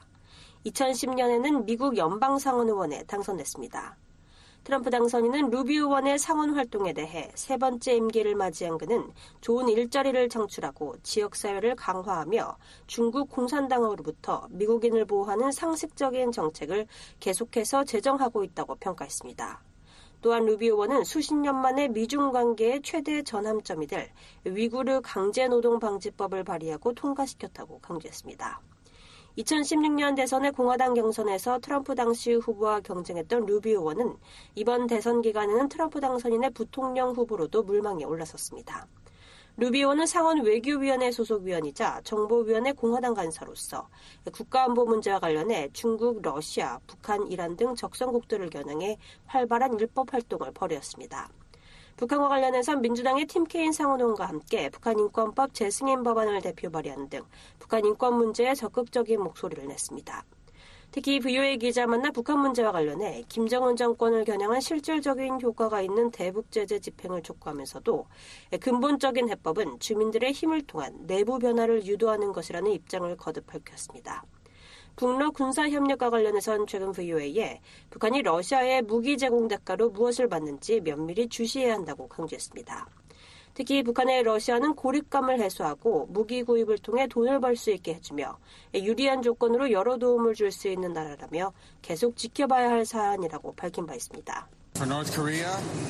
이천십 년에는 미국 연방상원 의원에 당선됐습니다. 트럼프 당선인은 루비오 의원의 상원 활동에 대해 세 번째 임기를 맞이한 그는 좋은 일자리를 창출하고 지역사회를 강화하며 중국 공산당으로부터 미국인을 보호하는 상식적인 정책을 계속해서 제정하고 있다고 평가했습니다. 또한 루비오 의원은 수십 년 만에 미중 관계의 최대 전환점이 될 위구르 강제노동 방지법을 발의하고 통과시켰다고 강조했습니다. 이천십육 년 대선의 공화당 경선에서 트럼프 당시 후보와 경쟁했던 루비오 의원은 이번 대선 기간에는 트럼프 당선인의 부통령 후보로도 물망에 올라섰습니다. 루비오 의원은 상원 외교위원회 소속 위원이자 정보위원회 공화당 간사로서 국가안보 문제와 관련해 중국, 러시아, 북한, 이란 등 적성국들을 겨냥해 활발한 일법 활동을 벌였습니다. 북한과 관련해서 민주당의 팀 케인 상원의원과 함께 북한인권법 재승인 법안을 대표 발의하는 등 북한 인권 문제에 적극적인 목소리를 냈습니다. 특히 브이오에이 기자 만나 북한 문제와 관련해 김정은 정권을 겨냥한 실질적인 효과가 있는 대북 제재 집행을 촉구하면서도 근본적인 해법은 주민들의 힘을 통한 내부 변화를 유도하는 것이라는 입장을 거듭 밝혔습니다. 북러 군사협력과 관련해선 최근 브이오에이에 북한이 러시아의 무기 제공 대가로 무엇을 받는지 면밀히 주시해야 한다고 강조했습니다. 특히 북한의 러시아는 고립감을 해소하고 무기 구입을 통해 돈을 벌 수 있게 해주며 유리한 조건으로 여러 도움을 줄 수 있는 나라라며 계속 지켜봐야 할 사안이라고 밝힌 바 있습니다. For North Korea,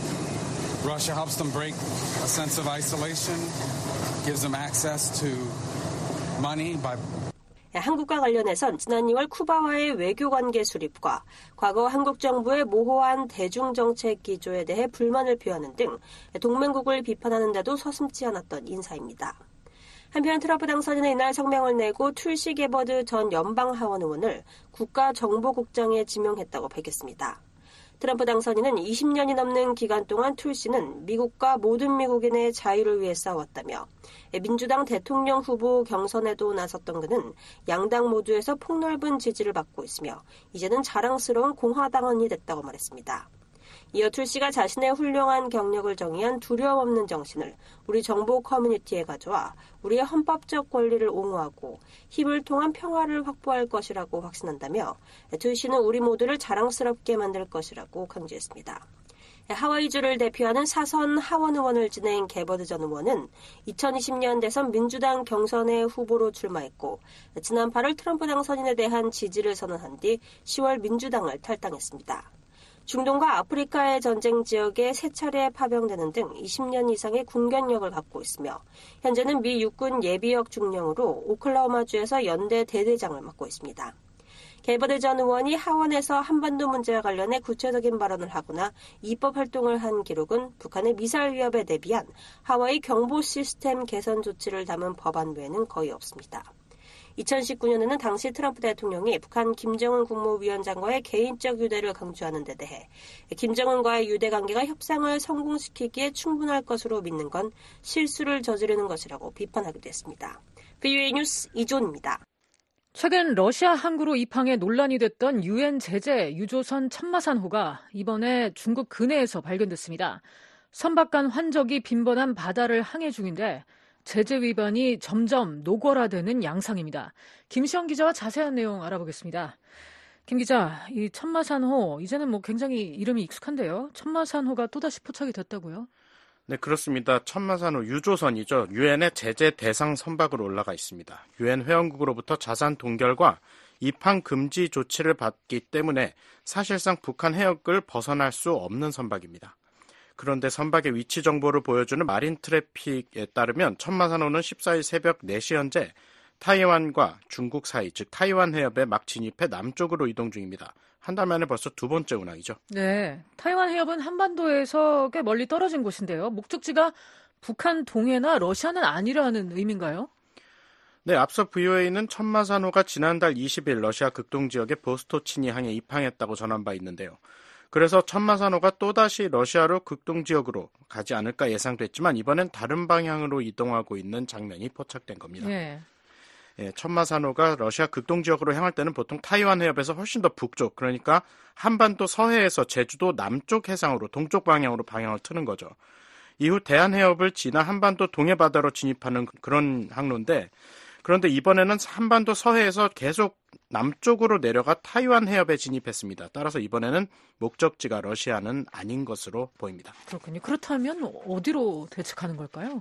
Russia helps them break a sense of isolation, gives them access to money by 한국과 관련해선 지난 이월 쿠바와의 외교관계 수립과 과거 한국 정부의 모호한 대중정책 기조에 대해 불만을 표하는 등 동맹국을 비판하는 데도 서슴지 않았던 인사입니다. 한편 트럼프 당선인은 이날 성명을 내고 툴시 게버드 전 연방하원 의원을 국가정보국장에 지명했다고 밝혔습니다. 트럼프 당선인은 이십 년이 넘는 기간 동안 툴시는 미국과 모든 미국인의 자유를 위해 싸웠다며 민주당 대통령 후보 경선에도 나섰던 그는 양당 모두에서 폭넓은 지지를 받고 있으며 이제는 자랑스러운 공화당원이 됐다고 말했습니다. 이어 툴시가 자신의 훌륭한 경력을 정의한 두려움 없는 정신을 우리 정보 커뮤니티에 가져와 우리의 헌법적 권리를 옹호하고 힘을 통한 평화를 확보할 것이라고 확신한다며 툴시는 우리 모두를 자랑스럽게 만들 것이라고 강조했습니다. 하와이주를 대표하는 사선 하원 의원을 지낸 게버드 전 의원은 이천이십 년 대선 민주당 경선에 후보로 출마했고 지난 팔월 트럼프 당선인에 대한 지지를 선언한 뒤 시월 민주당을 탈당했습니다. 중동과 아프리카의 전쟁 지역에 세 차례 파병되는 등 이십 년 이상의 군견력을 갖고 있으며 현재는 미 육군 예비역 중령으로 오클라호마주에서 연대 대대장을 맡고 있습니다. 게버드 전 의원이 하원에서 한반도 문제와 관련해 구체적인 발언을 하거나 입법 활동을 한 기록은 북한의 미사일 위협에 대비한 하와이 경보 시스템 개선 조치를 담은 법안 외에는 거의 없습니다. 이천십구 년에는 당시 트럼프 대통령이 북한 김정은 국무위원장과의 개인적 유대를 강조하는 데 대해 김정은과의 유대 관계가 협상을 성공시키기에 충분할 것으로 믿는 건 실수를 저지르는 것이라고 비판하기도 했습니다. 브이오에이 뉴스 이존입니다. 최근 러시아 항구로 입항해 논란이 됐던 유엔 제재 유조선 천마산호가 이번에 중국 근해에서 발견됐습니다. 선박간 환적이 빈번한 바다를 항해 중인데 제재 위반이 점점 노골화되는 양상입니다. 김시영 기자와 자세한 내용 알아보겠습니다. 김 기자, 이 천마산호 이제는 뭐 굉장히 이름이 익숙한데요. 천마산호가 또다시 포착이 됐다고요? 네, 그렇습니다. 천마산호 유조선이죠. 유엔의 제재 대상 선박으로 올라가 있습니다. 유엔 회원국으로부터 자산 동결과 입항 금지 조치를 받기 때문에 사실상 북한 해역을 벗어날 수 없는 선박입니다. 그런데 선박의 위치 정보를 보여주는 마린 트래픽에 따르면 천마산호는 십사 일 새벽 네 시 현재 타이완과 중국 사이, 즉 타이완 해협에 막 진입해 남쪽으로 이동 중입니다. 한 달 만에 벌써 두 번째 운항이죠. 네, 타이완 해협은 한반도에서 꽤 멀리 떨어진 곳인데요. 목적지가 북한 동해나 러시아는 아니라는 의미인가요? 네, 앞서 브이오에이는 천마산호가 지난달 이십 일 러시아 극동 지역의 보스토치니 항에 입항했다고 전한 바 있는데요. 그래서 천마산호가 또다시 러시아로 극동 지역으로 가지 않을까 예상됐지만 이번엔 다른 방향으로 이동하고 있는 장면이 포착된 겁니다. 네. 예, 천마산호가 러시아 극동 지역으로 향할 때는 보통 타이완 해협에서 훨씬 더 북쪽, 그러니까 한반도 서해에서 제주도 남쪽 해상으로 동쪽 방향으로 방향을 트는 거죠. 이후 대한 해협을 지나 한반도 동해 바다로 진입하는 그런 항로인데, 그런데 이번에는 한반도 서해에서 계속 남쪽으로 내려가 타이완 해협에 진입했습니다. 따라서 이번에는 목적지가 러시아는 아닌 것으로 보입니다. 그렇군요. 그렇다면 어디로 대책하는 걸까요?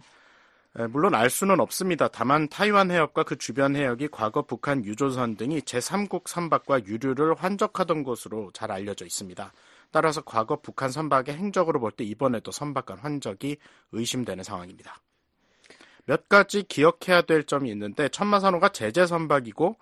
물론 알 수는 없습니다. 다만 타이완 해협과 그 주변 해역이 과거 북한 유조선 등이 제삼국 선박과 유류를 환적하던 곳으로 잘 알려져 있습니다. 따라서 과거 북한 선박의 행적으로 볼 때 이번에도 선박 간 환적이 의심되는 상황입니다. 몇 가지 기억해야 될 점이 있는데 천마산호가 제재 선박이고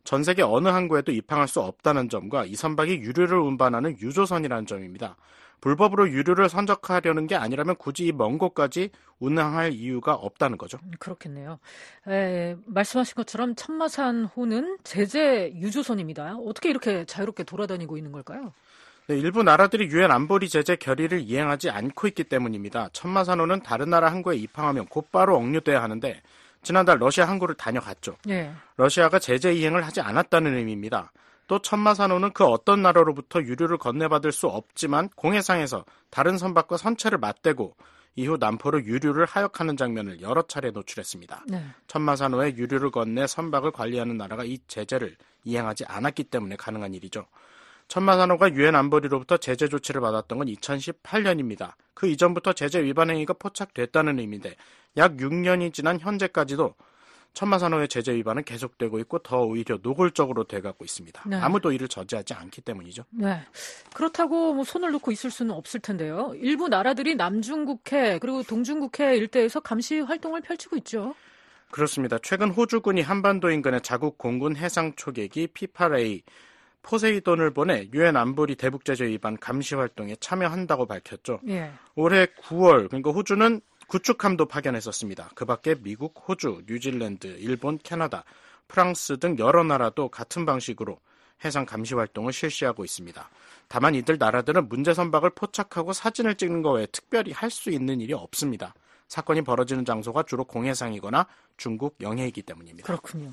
전 세계 어느 항구에도 입항할 수 없다는 점과 이 선박이 유류를 운반하는 유조선이라는 점입니다. 불법으로 유류를 선적하려는 게 아니라면 굳이 이 먼 곳까지 운항할 이유가 없다는 거죠. 그렇겠네요. 에, 말씀하신 것처럼 천마산호는 제재 유조선입니다. 어떻게 이렇게 자유롭게 돌아다니고 있는 걸까요? 네, 일부 나라들이 유엔 안보리 제재 결의를 이행하지 않고 있기 때문입니다. 천마산호는 다른 나라 항구에 입항하면 곧바로 억류돼야 하는데 지난달 러시아 항구를 다녀갔죠. 네. 러시아가 제재 이행을 하지 않았다는 의미입니다. 또 천마산호는 그 어떤 나라로부터 유류를 건네받을 수 없지만 공해상에서 다른 선박과 선체를 맞대고 이후 남포로 유류를 하역하는 장면을 여러 차례 노출했습니다. 네. 천마산호에 유류를 건네 선박을 관리하는 나라가 이 제재를 이행하지 않았기 때문에 가능한 일이죠. 천마산호가 유엔 안보리로부터 제재 조치를 받았던 건 이천십팔 년입니다. 그 이전부터 제재 위반 행위가 포착됐다는 의미인데 약 육 년이 지난 현재까지도 천마산호의 제재 위반은 계속되고 있고 더 오히려 노골적으로 돼가고 있습니다. 네. 아무도 이를 저지하지 않기 때문이죠. 네. 그렇다고 뭐 손을 놓고 있을 수는 없을 텐데요. 일부 나라들이 남중국해 그리고 동중국해 일대에서 감시 활동을 펼치고 있죠. 그렇습니다. 최근 호주군이 한반도 인근의 자국 공군 해상 초계기 피팔에이 포세이돈을 보내 유엔 안보리 대북제재 위반 감시 활동에 참여한다고 밝혔죠. 예. 올해 구월 그러니까 호주는 구축함도 파견했었습니다. 그 밖에 미국, 호주, 뉴질랜드, 일본, 캐나다, 프랑스 등 여러 나라도 같은 방식으로 해상 감시 활동을 실시하고 있습니다. 다만 이들 나라들은 문제 선박을 포착하고 사진을 찍는 것 외에 특별히 할 수 있는 일이 없습니다. 사건이 벌어지는 장소가 주로 공해상이거나 중국 영해이기 때문입니다. 그렇군요.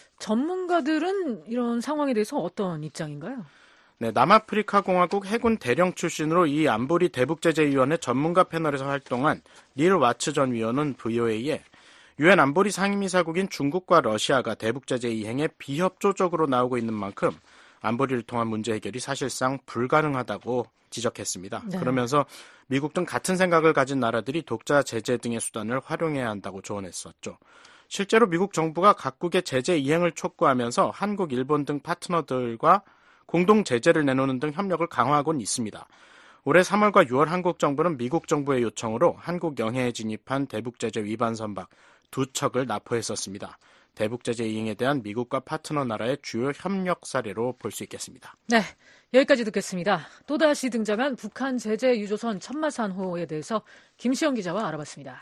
전문가들은 이런 상황에 대해서 어떤 입장인가요? 네, 남아프리카 공화국 해군 대령 출신으로 이 안보리 대북제재위원회 전문가 패널에서 활동한 닐 와츠 전 위원은 브이오에이에 유엔 안보리 상임이사국인 중국과 러시아가 대북제재 이행에 비협조적으로 나오고 있는 만큼 안보리를 통한 문제 해결이 사실상 불가능하다고 지적했습니다. 네. 그러면서 미국 등 같은 생각을 가진 나라들이 독자 제재 등의 수단을 활용해야 한다고 조언했었죠. 실제로 미국 정부가 각국의 제재 이행을 촉구하면서 한국, 일본 등 파트너들과 공동 제재를 내놓는 등 협력을 강화하고는 있습니다. 올해 삼월과 유월 한국 정부는 미국 정부의 요청으로 한국 영해에 진입한 대북제재 위반 선박 두 척을 납포했었습니다. 대북제재 이행에 대한 미국과 파트너 나라의 주요 협력 사례로 볼 수 있겠습니다. 네, 여기까지 듣겠습니다. 또다시 등장한 북한 제재 유조선 천마산호에 대해서 김시영 기자와 알아봤습니다.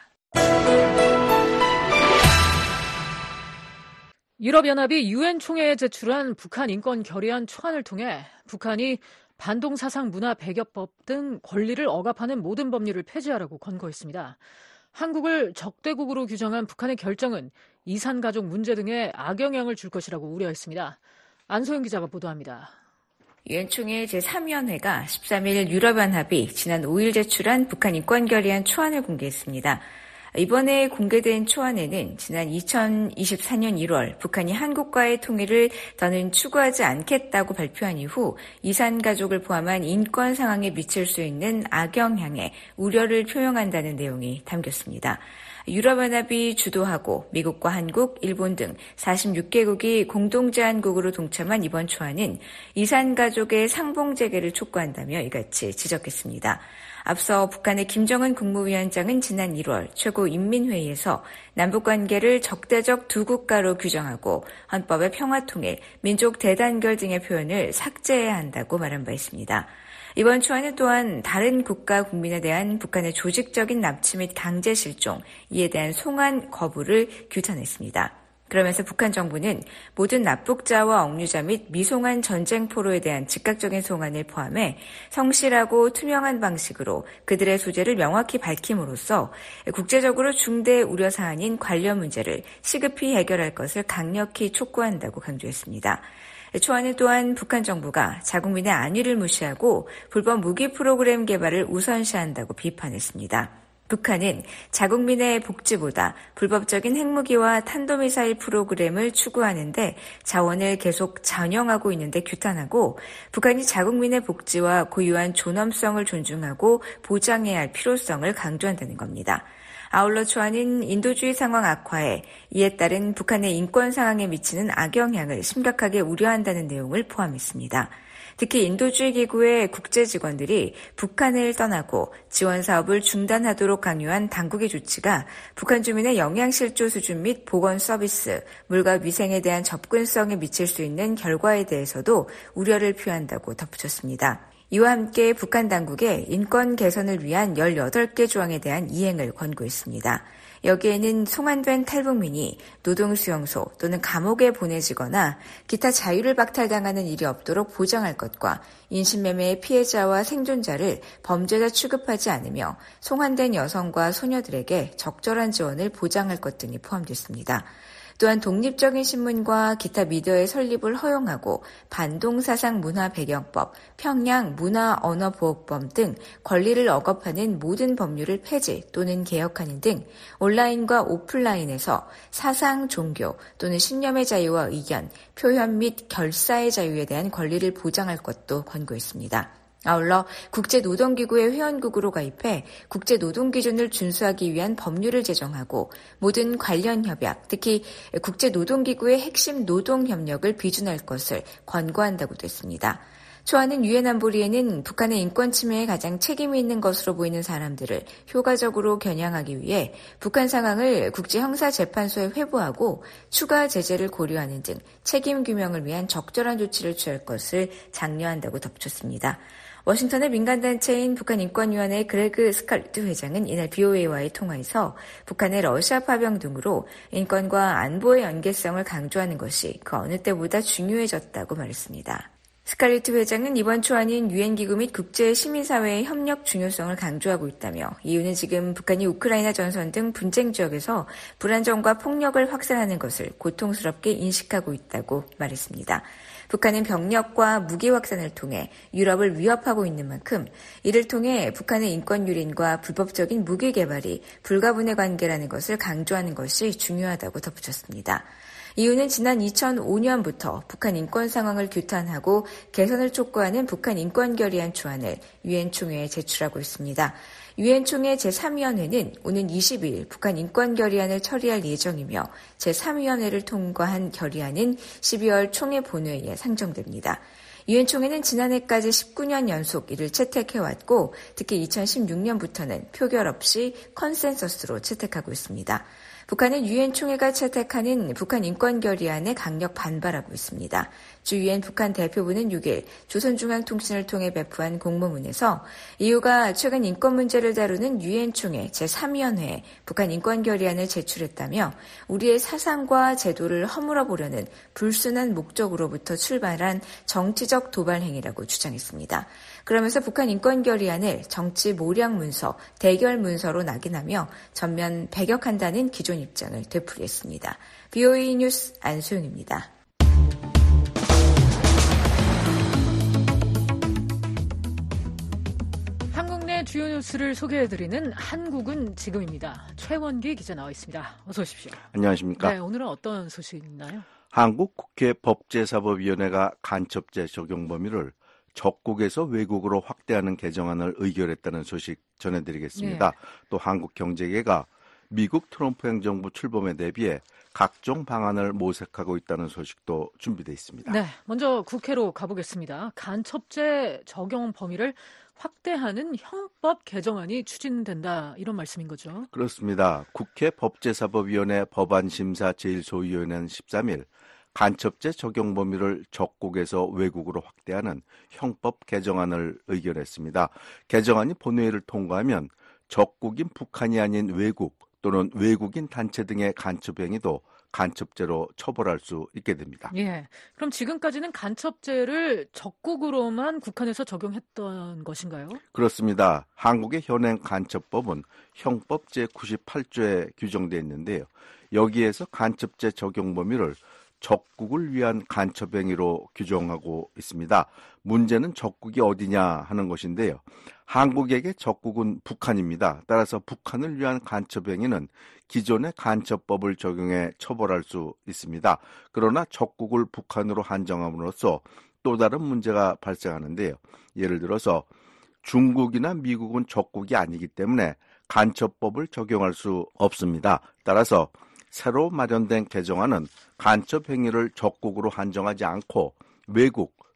유럽연합이 유엔 총회에 제출한 북한 인권 결의안 초안을 통해 북한이 반동사상 문화 배격법 등 권리를 억압하는 모든 법률을 폐지하라고 권고했습니다. 한국을 적대국으로 규정한 북한의 결정은 이산가족 문제 등에 악영향을 줄 것이라고 우려했습니다. 안소영 기자가 보도합니다. 유엔 총회 제삼 위원회가 십삼 일 유럽연합이 지난 오 일 제출한 북한 인권 결의안 초안을 공개했습니다. 이번에 공개된 초안에는 지난 이천이십사 년 일월 북한이 한국과의 통일을 더는 추구하지 않겠다고 발표한 이후 이산가족을 포함한 인권 상황에 미칠 수 있는 악영향에 우려를 표명한다는 내용이 담겼습니다. 유럽연합이 주도하고 미국과 한국, 일본 등 사십육 개국이 공동제안국으로 동참한 이번 초안은 이산가족의 상봉재개를 촉구한다며 이같이 지적했습니다. 앞서 북한의 김정은 국무위원장은 지난 일월 최고인민회의에서 남북관계를 적대적 두 국가로 규정하고 헌법의 평화통일, 민족 대단결 등의 표현을 삭제해야 한다고 말한 바 있습니다. 이번 초안은 또한 다른 국가 국민에 대한 북한의 조직적인 납치 및 강제 실종, 이에 대한 송환 거부를 규탄했습니다. 그러면서 북한 정부는 모든 납북자와 억류자 및 미송환 전쟁포로에 대한 즉각적인 송환을 포함해 성실하고 투명한 방식으로 그들의 소재를 명확히 밝힘으로써 국제적으로 중대 우려 사안인 관련 문제를 시급히 해결할 것을 강력히 촉구한다고 강조했습니다. 초안은 또한 북한 정부가 자국민의 안위를 무시하고 불법 무기 프로그램 개발을 우선시한다고 비판했습니다. 북한은 자국민의 복지보다 불법적인 핵무기와 탄도미사일 프로그램을 추구하는데 자원을 계속 전용하고 있는데 규탄하고 북한이 자국민의 복지와 고유한 존엄성을 존중하고 보장해야 할 필요성을 강조한다는 겁니다. 아울러 초안은 인도주의 상황 악화에 이에 따른 북한의 인권 상황에 미치는 악영향을 심각하게 우려한다는 내용을 포함했습니다. 특히 인도주의 기구의 국제 직원들이 북한을 떠나고 지원 사업을 중단하도록 강요한 당국의 조치가 북한 주민의 영양실조 수준 및 보건 서비스, 물과 위생에 대한 접근성에 미칠 수 있는 결과에 대해서도 우려를 표한다고 덧붙였습니다. 이와 함께 북한 당국에 인권 개선을 위한 열여덟 개 조항에 대한 이행을 권고했습니다. 여기에는 송환된 탈북민이 노동수용소 또는 감옥에 보내지거나 기타 자유를 박탈당하는 일이 없도록 보장할 것과 인신매매의 피해자와 생존자를 범죄자 취급하지 않으며 송환된 여성과 소녀들에게 적절한 지원을 보장할 것 등이 포함됐습니다. 또한 독립적인 신문과 기타 미디어의 설립을 허용하고 반동사상 문화배경법, 평양 문화언어보호법 등 권리를 억압하는 모든 법률을 폐지 또는 개혁하는 등 온라인과 오프라인에서 사상, 종교 또는 신념의 자유와 의견, 표현 및 결사의 자유에 대한 권리를 보장할 것도 권고했습니다. 아울러 국제노동기구의 회원국으로 가입해 국제노동기준을 준수하기 위한 법률을 제정하고 모든 관련 협약, 특히 국제노동기구의 핵심 노동협력을 비준할 것을 권고한다고도 했습니다. 초안은 유엔 안보리에는 북한의 인권 침해에 가장 책임이 있는 것으로 보이는 사람들을 효과적으로 겨냥하기 위해 북한 상황을 국제형사재판소에 회부하고 추가 제재를 고려하는 등 책임 규명을 위한 적절한 조치를 취할 것을 장려한다고 덧붙였습니다. 워싱턴의 민간단체인 북한인권위원회 그레그 스칼리트 회장은 이날 비오에이와의 통화에서 북한의 러시아 파병 등으로 인권과 안보의 연계성을 강조하는 것이 그 어느 때보다 중요해졌다고 말했습니다. 스칼리트 회장은 이번 초안인 유엔기구 및 국제시민사회의 협력 중요성을 강조하고 있다며 이유는 지금 북한이 우크라이나 전선 등 분쟁 지역에서 불안정과 폭력을 확산하는 것을 고통스럽게 인식하고 있다고 말했습니다. 북한은 병력과 무기 확산을 통해 유럽을 위협하고 있는 만큼 이를 통해 북한의 인권 유린과 불법적인 무기 개발이 불가분의 관계라는 것을 강조하는 것이 중요하다고 덧붙였습니다. 이유는 지난 이천오 년부터 북한 인권 상황을 규탄하고 개선을 촉구하는 북한 인권 결의안 초안을 유엔 총회에 제출하고 있습니다. 유엔 총회 제삼 위원회는 오는 이십 일 북한 인권 결의안을 처리할 예정이며 제삼 위원회를 통과한 결의안은 십이월 총회 본회의에 상정됩니다. 유엔 총회는 지난해까지 십구 년 연속 이를 채택해왔고 특히 이천십육 년부터는 표결 없이 컨센서스로 채택하고 있습니다. 북한은 유엔 총회가 채택하는 북한 인권 결의안에 강력 반발하고 있습니다. 주 유엔 북한 대표부는 육 일 조선중앙통신을 통해 배포한 공모문에서 이유가 최근 인권 문제를 다루는 유엔 총회 제삼 위원회에 북한 인권 결의안을 제출했다며 우리의 사상과 제도를 허물어 보려는 불순한 목적으로부터 출발한 정치적 도발 행위라고 주장했습니다. 그러면서 북한 인권 결의안을 정치 모략 문서, 대결 문서로 낙인하며 전면 배격한다는 기존 입장을 되풀이했습니다. 비오에이 뉴스 안소영입니다. 한국 내 주요 뉴스를 소개해드리는 한국은 지금입니다. 최원기 기자 나와 있습니다. 어서 오십시오. 안녕하십니까. 네, 오늘은 어떤 소식이 있나요? 한국 국회 법제사법위원회가 간첩죄 적용 범위를 적국에서 외국으로 확대하는 개정안을 의결했다는 소식 전해드리겠습니다. 네. 또 한국경제계가 미국 트럼프 행정부 출범에 대비해 각종 방안을 모색하고 있다는 소식도 준비되어 있습니다. 네, 먼저 국회로 가보겠습니다. 간첩죄 적용 범위를 확대하는 형법 개정안이 추진된다 이런 말씀인 거죠? 그렇습니다. 국회 법제사법위원회 법안심사 제일 소위원회는 십삼 일 간첩죄 적용 범위를 적국에서 외국으로 확대하는 형법 개정안을 의결했습니다. 개정안이 본회의를 통과하면 적국인 북한이 아닌 외국 또는 외국인 단체 등의 간첩 행위도 간첩죄로 처벌할 수 있게 됩니다. 예. 그럼 지금까지는 간첩죄를 적국으로만 국한해서 적용했던 것인가요? 그렇습니다. 한국의 현행 간첩법은 형법 제구십팔 조에 규정되어 있는데요. 여기에서 간첩죄 적용 범위를 적국을 위한 간첩 행위로 규정하고 있습니다. 문제는 적국이 어디냐 하는 것인데요. 한국에게 적국은 북한입니다. 따라서 북한을 위한 간첩 행위는 기존의 간첩법을 적용해 처벌할 수 있습니다. 그러나 적국을 북한으로 한정함으로써 또 다른 문제가 발생하는데요. 예를 들어서 중국이나 미국은 적국이 아니기 때문에 간첩법을 적용할 수 없습니다. 따라서 새로 마련된 개정안은 간첩 행위를 적국으로 한정하지 않고 외국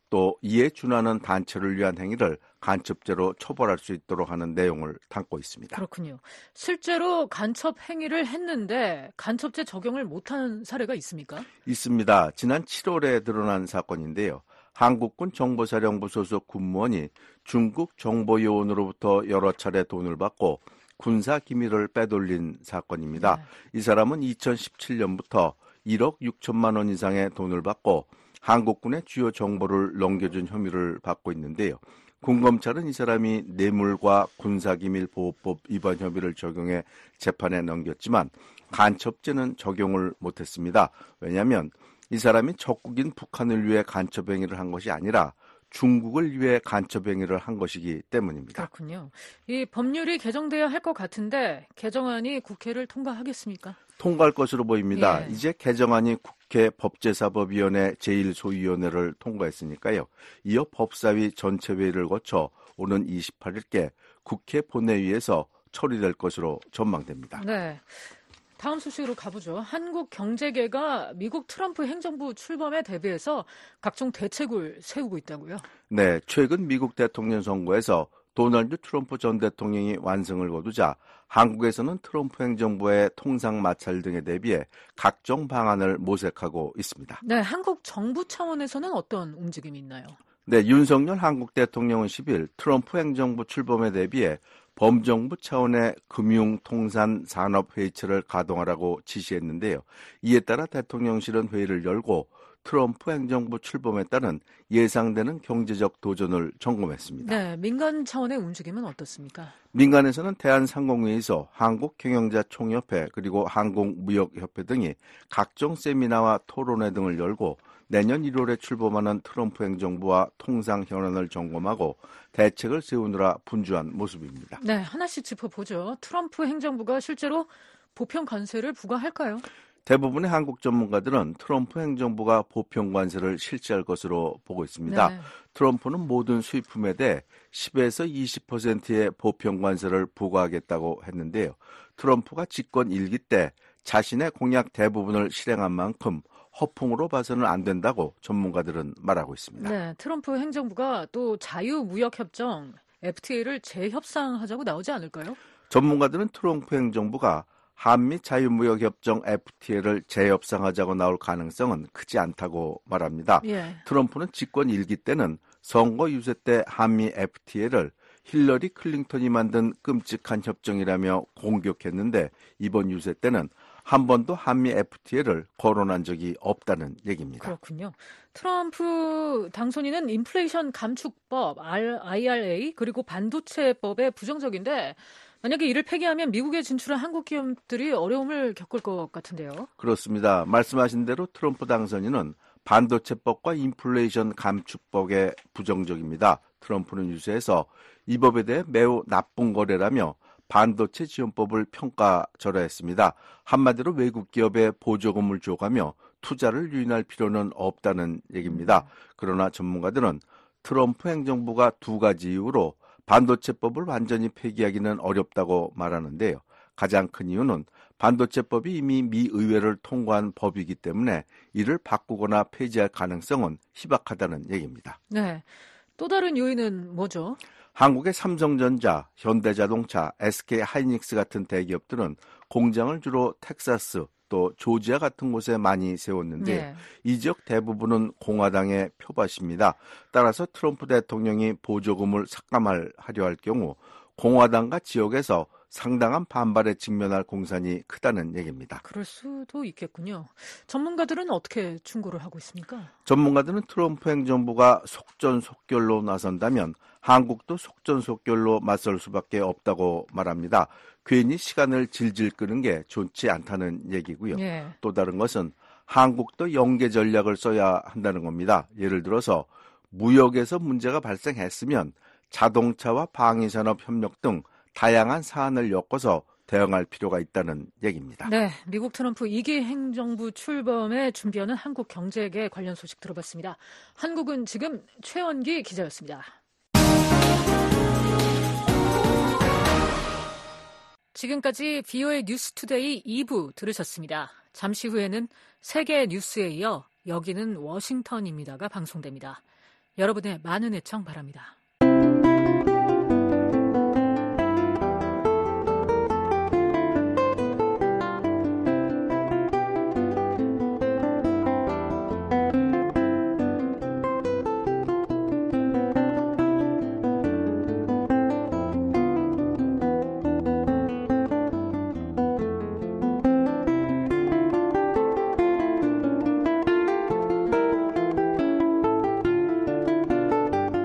또 이에 준하는 단체를 위한 행위를 간첩죄로 처벌할 수 있도록 하는 내용을 담고 있습니다. 그렇군요. 실제로 간첩 행위를 했는데 간첩죄 적용을 못한 사례가 있습니까? 있습니다. 지난 칠월에 드러난 사건인데요. 한국군 정보사령부 소속 군무원이 중국 정보요원으로부터 여러 차례 돈을 받고 군사 기밀을 빼돌린 사건입니다. 네. 이 사람은 이천십칠 년부터 일억 육천만 원 이상의 돈을 받고 한국군의 주요 정보를 넘겨준 혐의를 받고 있는데요. 군검찰은 이 사람이 뇌물과 군사기밀보호법 위반 혐의를 적용해 재판에 넘겼지만 간첩죄는 적용을 못했습니다. 왜냐하면 이 사람이 적국인 북한을 위해 간첩 행위를 한 것이 아니라 중국을 위해 간첩 행위를 한 것이기 때문입니다. 그렇군요. 이 법률이 개정돼야 할 것 같은데 개정안이 국회를 통과하겠습니까? 통과할 것으로 보입니다. 예. 이제 개정안이 국회 법제사법위원회 제일 소위원회를 통과했으니까요. 이어 법사위 전체 회의를 거쳐 오는 이십팔 일께 국회 본회의에서 처리될 것으로 전망됩니다. 네. 다음 소식으로 가보죠. 한국 경제계가 미국 트럼프 행정부 출범에 대비해서 각종 대책을 세우고 있다고요? 네, 최근 미국 대통령 선거에서 도널드 트럼프 전 대통령이 완승을 거두자 한국에서는 트럼프 행정부의 통상 마찰 등에 대비해 각종 방안을 모색하고 있습니다. 네, 한국 정부 차원에서는 어떤 움직임이 있나요? 네, 윤석열 한국 대통령은 십 일 트럼프 행정부 출범에 대비해 범정부 차원의 금융통산산업회의체를 가동하라고 지시했는데요. 이에 따라 대통령실은 회의를 열고 트럼프 행정부 출범에 따른 예상되는 경제적 도전을 점검했습니다. 네, 민간 차원의 움직임은 어떻습니까? 민간에서는 대한상공회의소, 한국경영자총협회 그리고 항공무역협회 등이 각종 세미나와 토론회 등을 열고 내년 일월에 출범하는 트럼프 행정부와 통상 현안을 점검하고 대책을 세우느라 분주한 모습입니다. 네, 하나씩 짚어보죠. 트럼프 행정부가 실제로 보편 관세를 부과할까요? 대부분의 한국 전문가들은 트럼프 행정부가 보편 관세를 실시할 것으로 보고 있습니다. 네. 트럼프는 모든 수입품에 대해 십에서 이십 퍼센트의 보편 관세를 부과하겠다고 했는데요. 트럼프가 집권 일기 때 자신의 공약 대부분을 실행한 만큼 허풍으로 봐서는 안 된다고 전문가들은 말하고 있습니다. 네, 트럼프 행정부가 또 자유무역협정 에프티에이를 재협상하자고 나오지 않을까요? 전문가들은 트럼프 행정부가 한미 자유무역협정 에프티에이를 재협상하자고 나올 가능성은 크지 않다고 말합니다. 예. 트럼프는 집권 일기 때는 선거 유세 때 한미 에프티에이를 힐러리 클린턴이 만든 끔찍한 협정이라며 공격했는데 이번 유세 때는 한 번도 한미 에프티에이를 거론한 적이 없다는 얘기입니다. 그렇군요. 트럼프 당선인은 인플레이션 감축법, 아이알에이 그리고 반도체법에 부정적인데 만약에 이를 폐기하면 미국에 진출한 한국 기업들이 어려움을 겪을 것 같은데요. 그렇습니다. 말씀하신 대로 트럼프 당선인은 반도체법과 인플레이션 감축법에 부정적입니다. 트럼프는 유세에서 이 법에 대해 매우 나쁜 거래라며 반도체 지원법을 평가절하했습니다. 한마디로 외국 기업에 보조금을 줘가며 투자를 유인할 필요는 없다는 얘기입니다. 그러나 전문가들은 트럼프 행정부가 두 가지 이유로 반도체법을 완전히 폐기하기는 어렵다고 말하는데요. 가장 큰 이유는 반도체법이 이미 미 의회를 통과한 법이기 때문에 이를 바꾸거나 폐지할 가능성은 희박하다는 얘기입니다. 네, 또 다른 요인은 뭐죠? 한국의 삼성전자, 현대자동차, 에스케이하이닉스 같은 대기업들은 공장을 주로 텍사스, 또 조지아 같은 곳에 많이 세웠는데 네. 이 지역 대부분은 공화당의 표밭입니다. 따라서 트럼프 대통령이 보조금을 삭감하려 할 경우 공화당과 지역에서 상당한 반발에 직면할 공산이 크다는 얘기입니다. 그럴 수도 있겠군요. 전문가들은 어떻게 충고를 하고 있습니까? 전문가들은 트럼프 행정부가 속전속결로 나선다면 한국도 속전속결로 맞설 수밖에 없다고 말합니다. 괜히 시간을 질질 끄는 게 좋지 않다는 얘기고요. 예. 또 다른 것은 한국도 연계 전략을 써야 한다는 겁니다. 예를 들어서 무역에서 문제가 발생했으면 자동차와 방위산업 협력 등 다양한 사안을 엮어서 대응할 필요가 있다는 얘기입니다. 네, 미국 트럼프 이 기 행정부 출범에 준비하는 한국 경제계 관련 소식 들어봤습니다. 한국은 지금 최원기 기자였습니다. 지금까지 비오에이 뉴스투데이 이 부 들으셨습니다. 잠시 후에는 세계 뉴스에 이어 여기는 워싱턴입니다가 방송됩니다. 여러분의 많은 애청 바랍니다.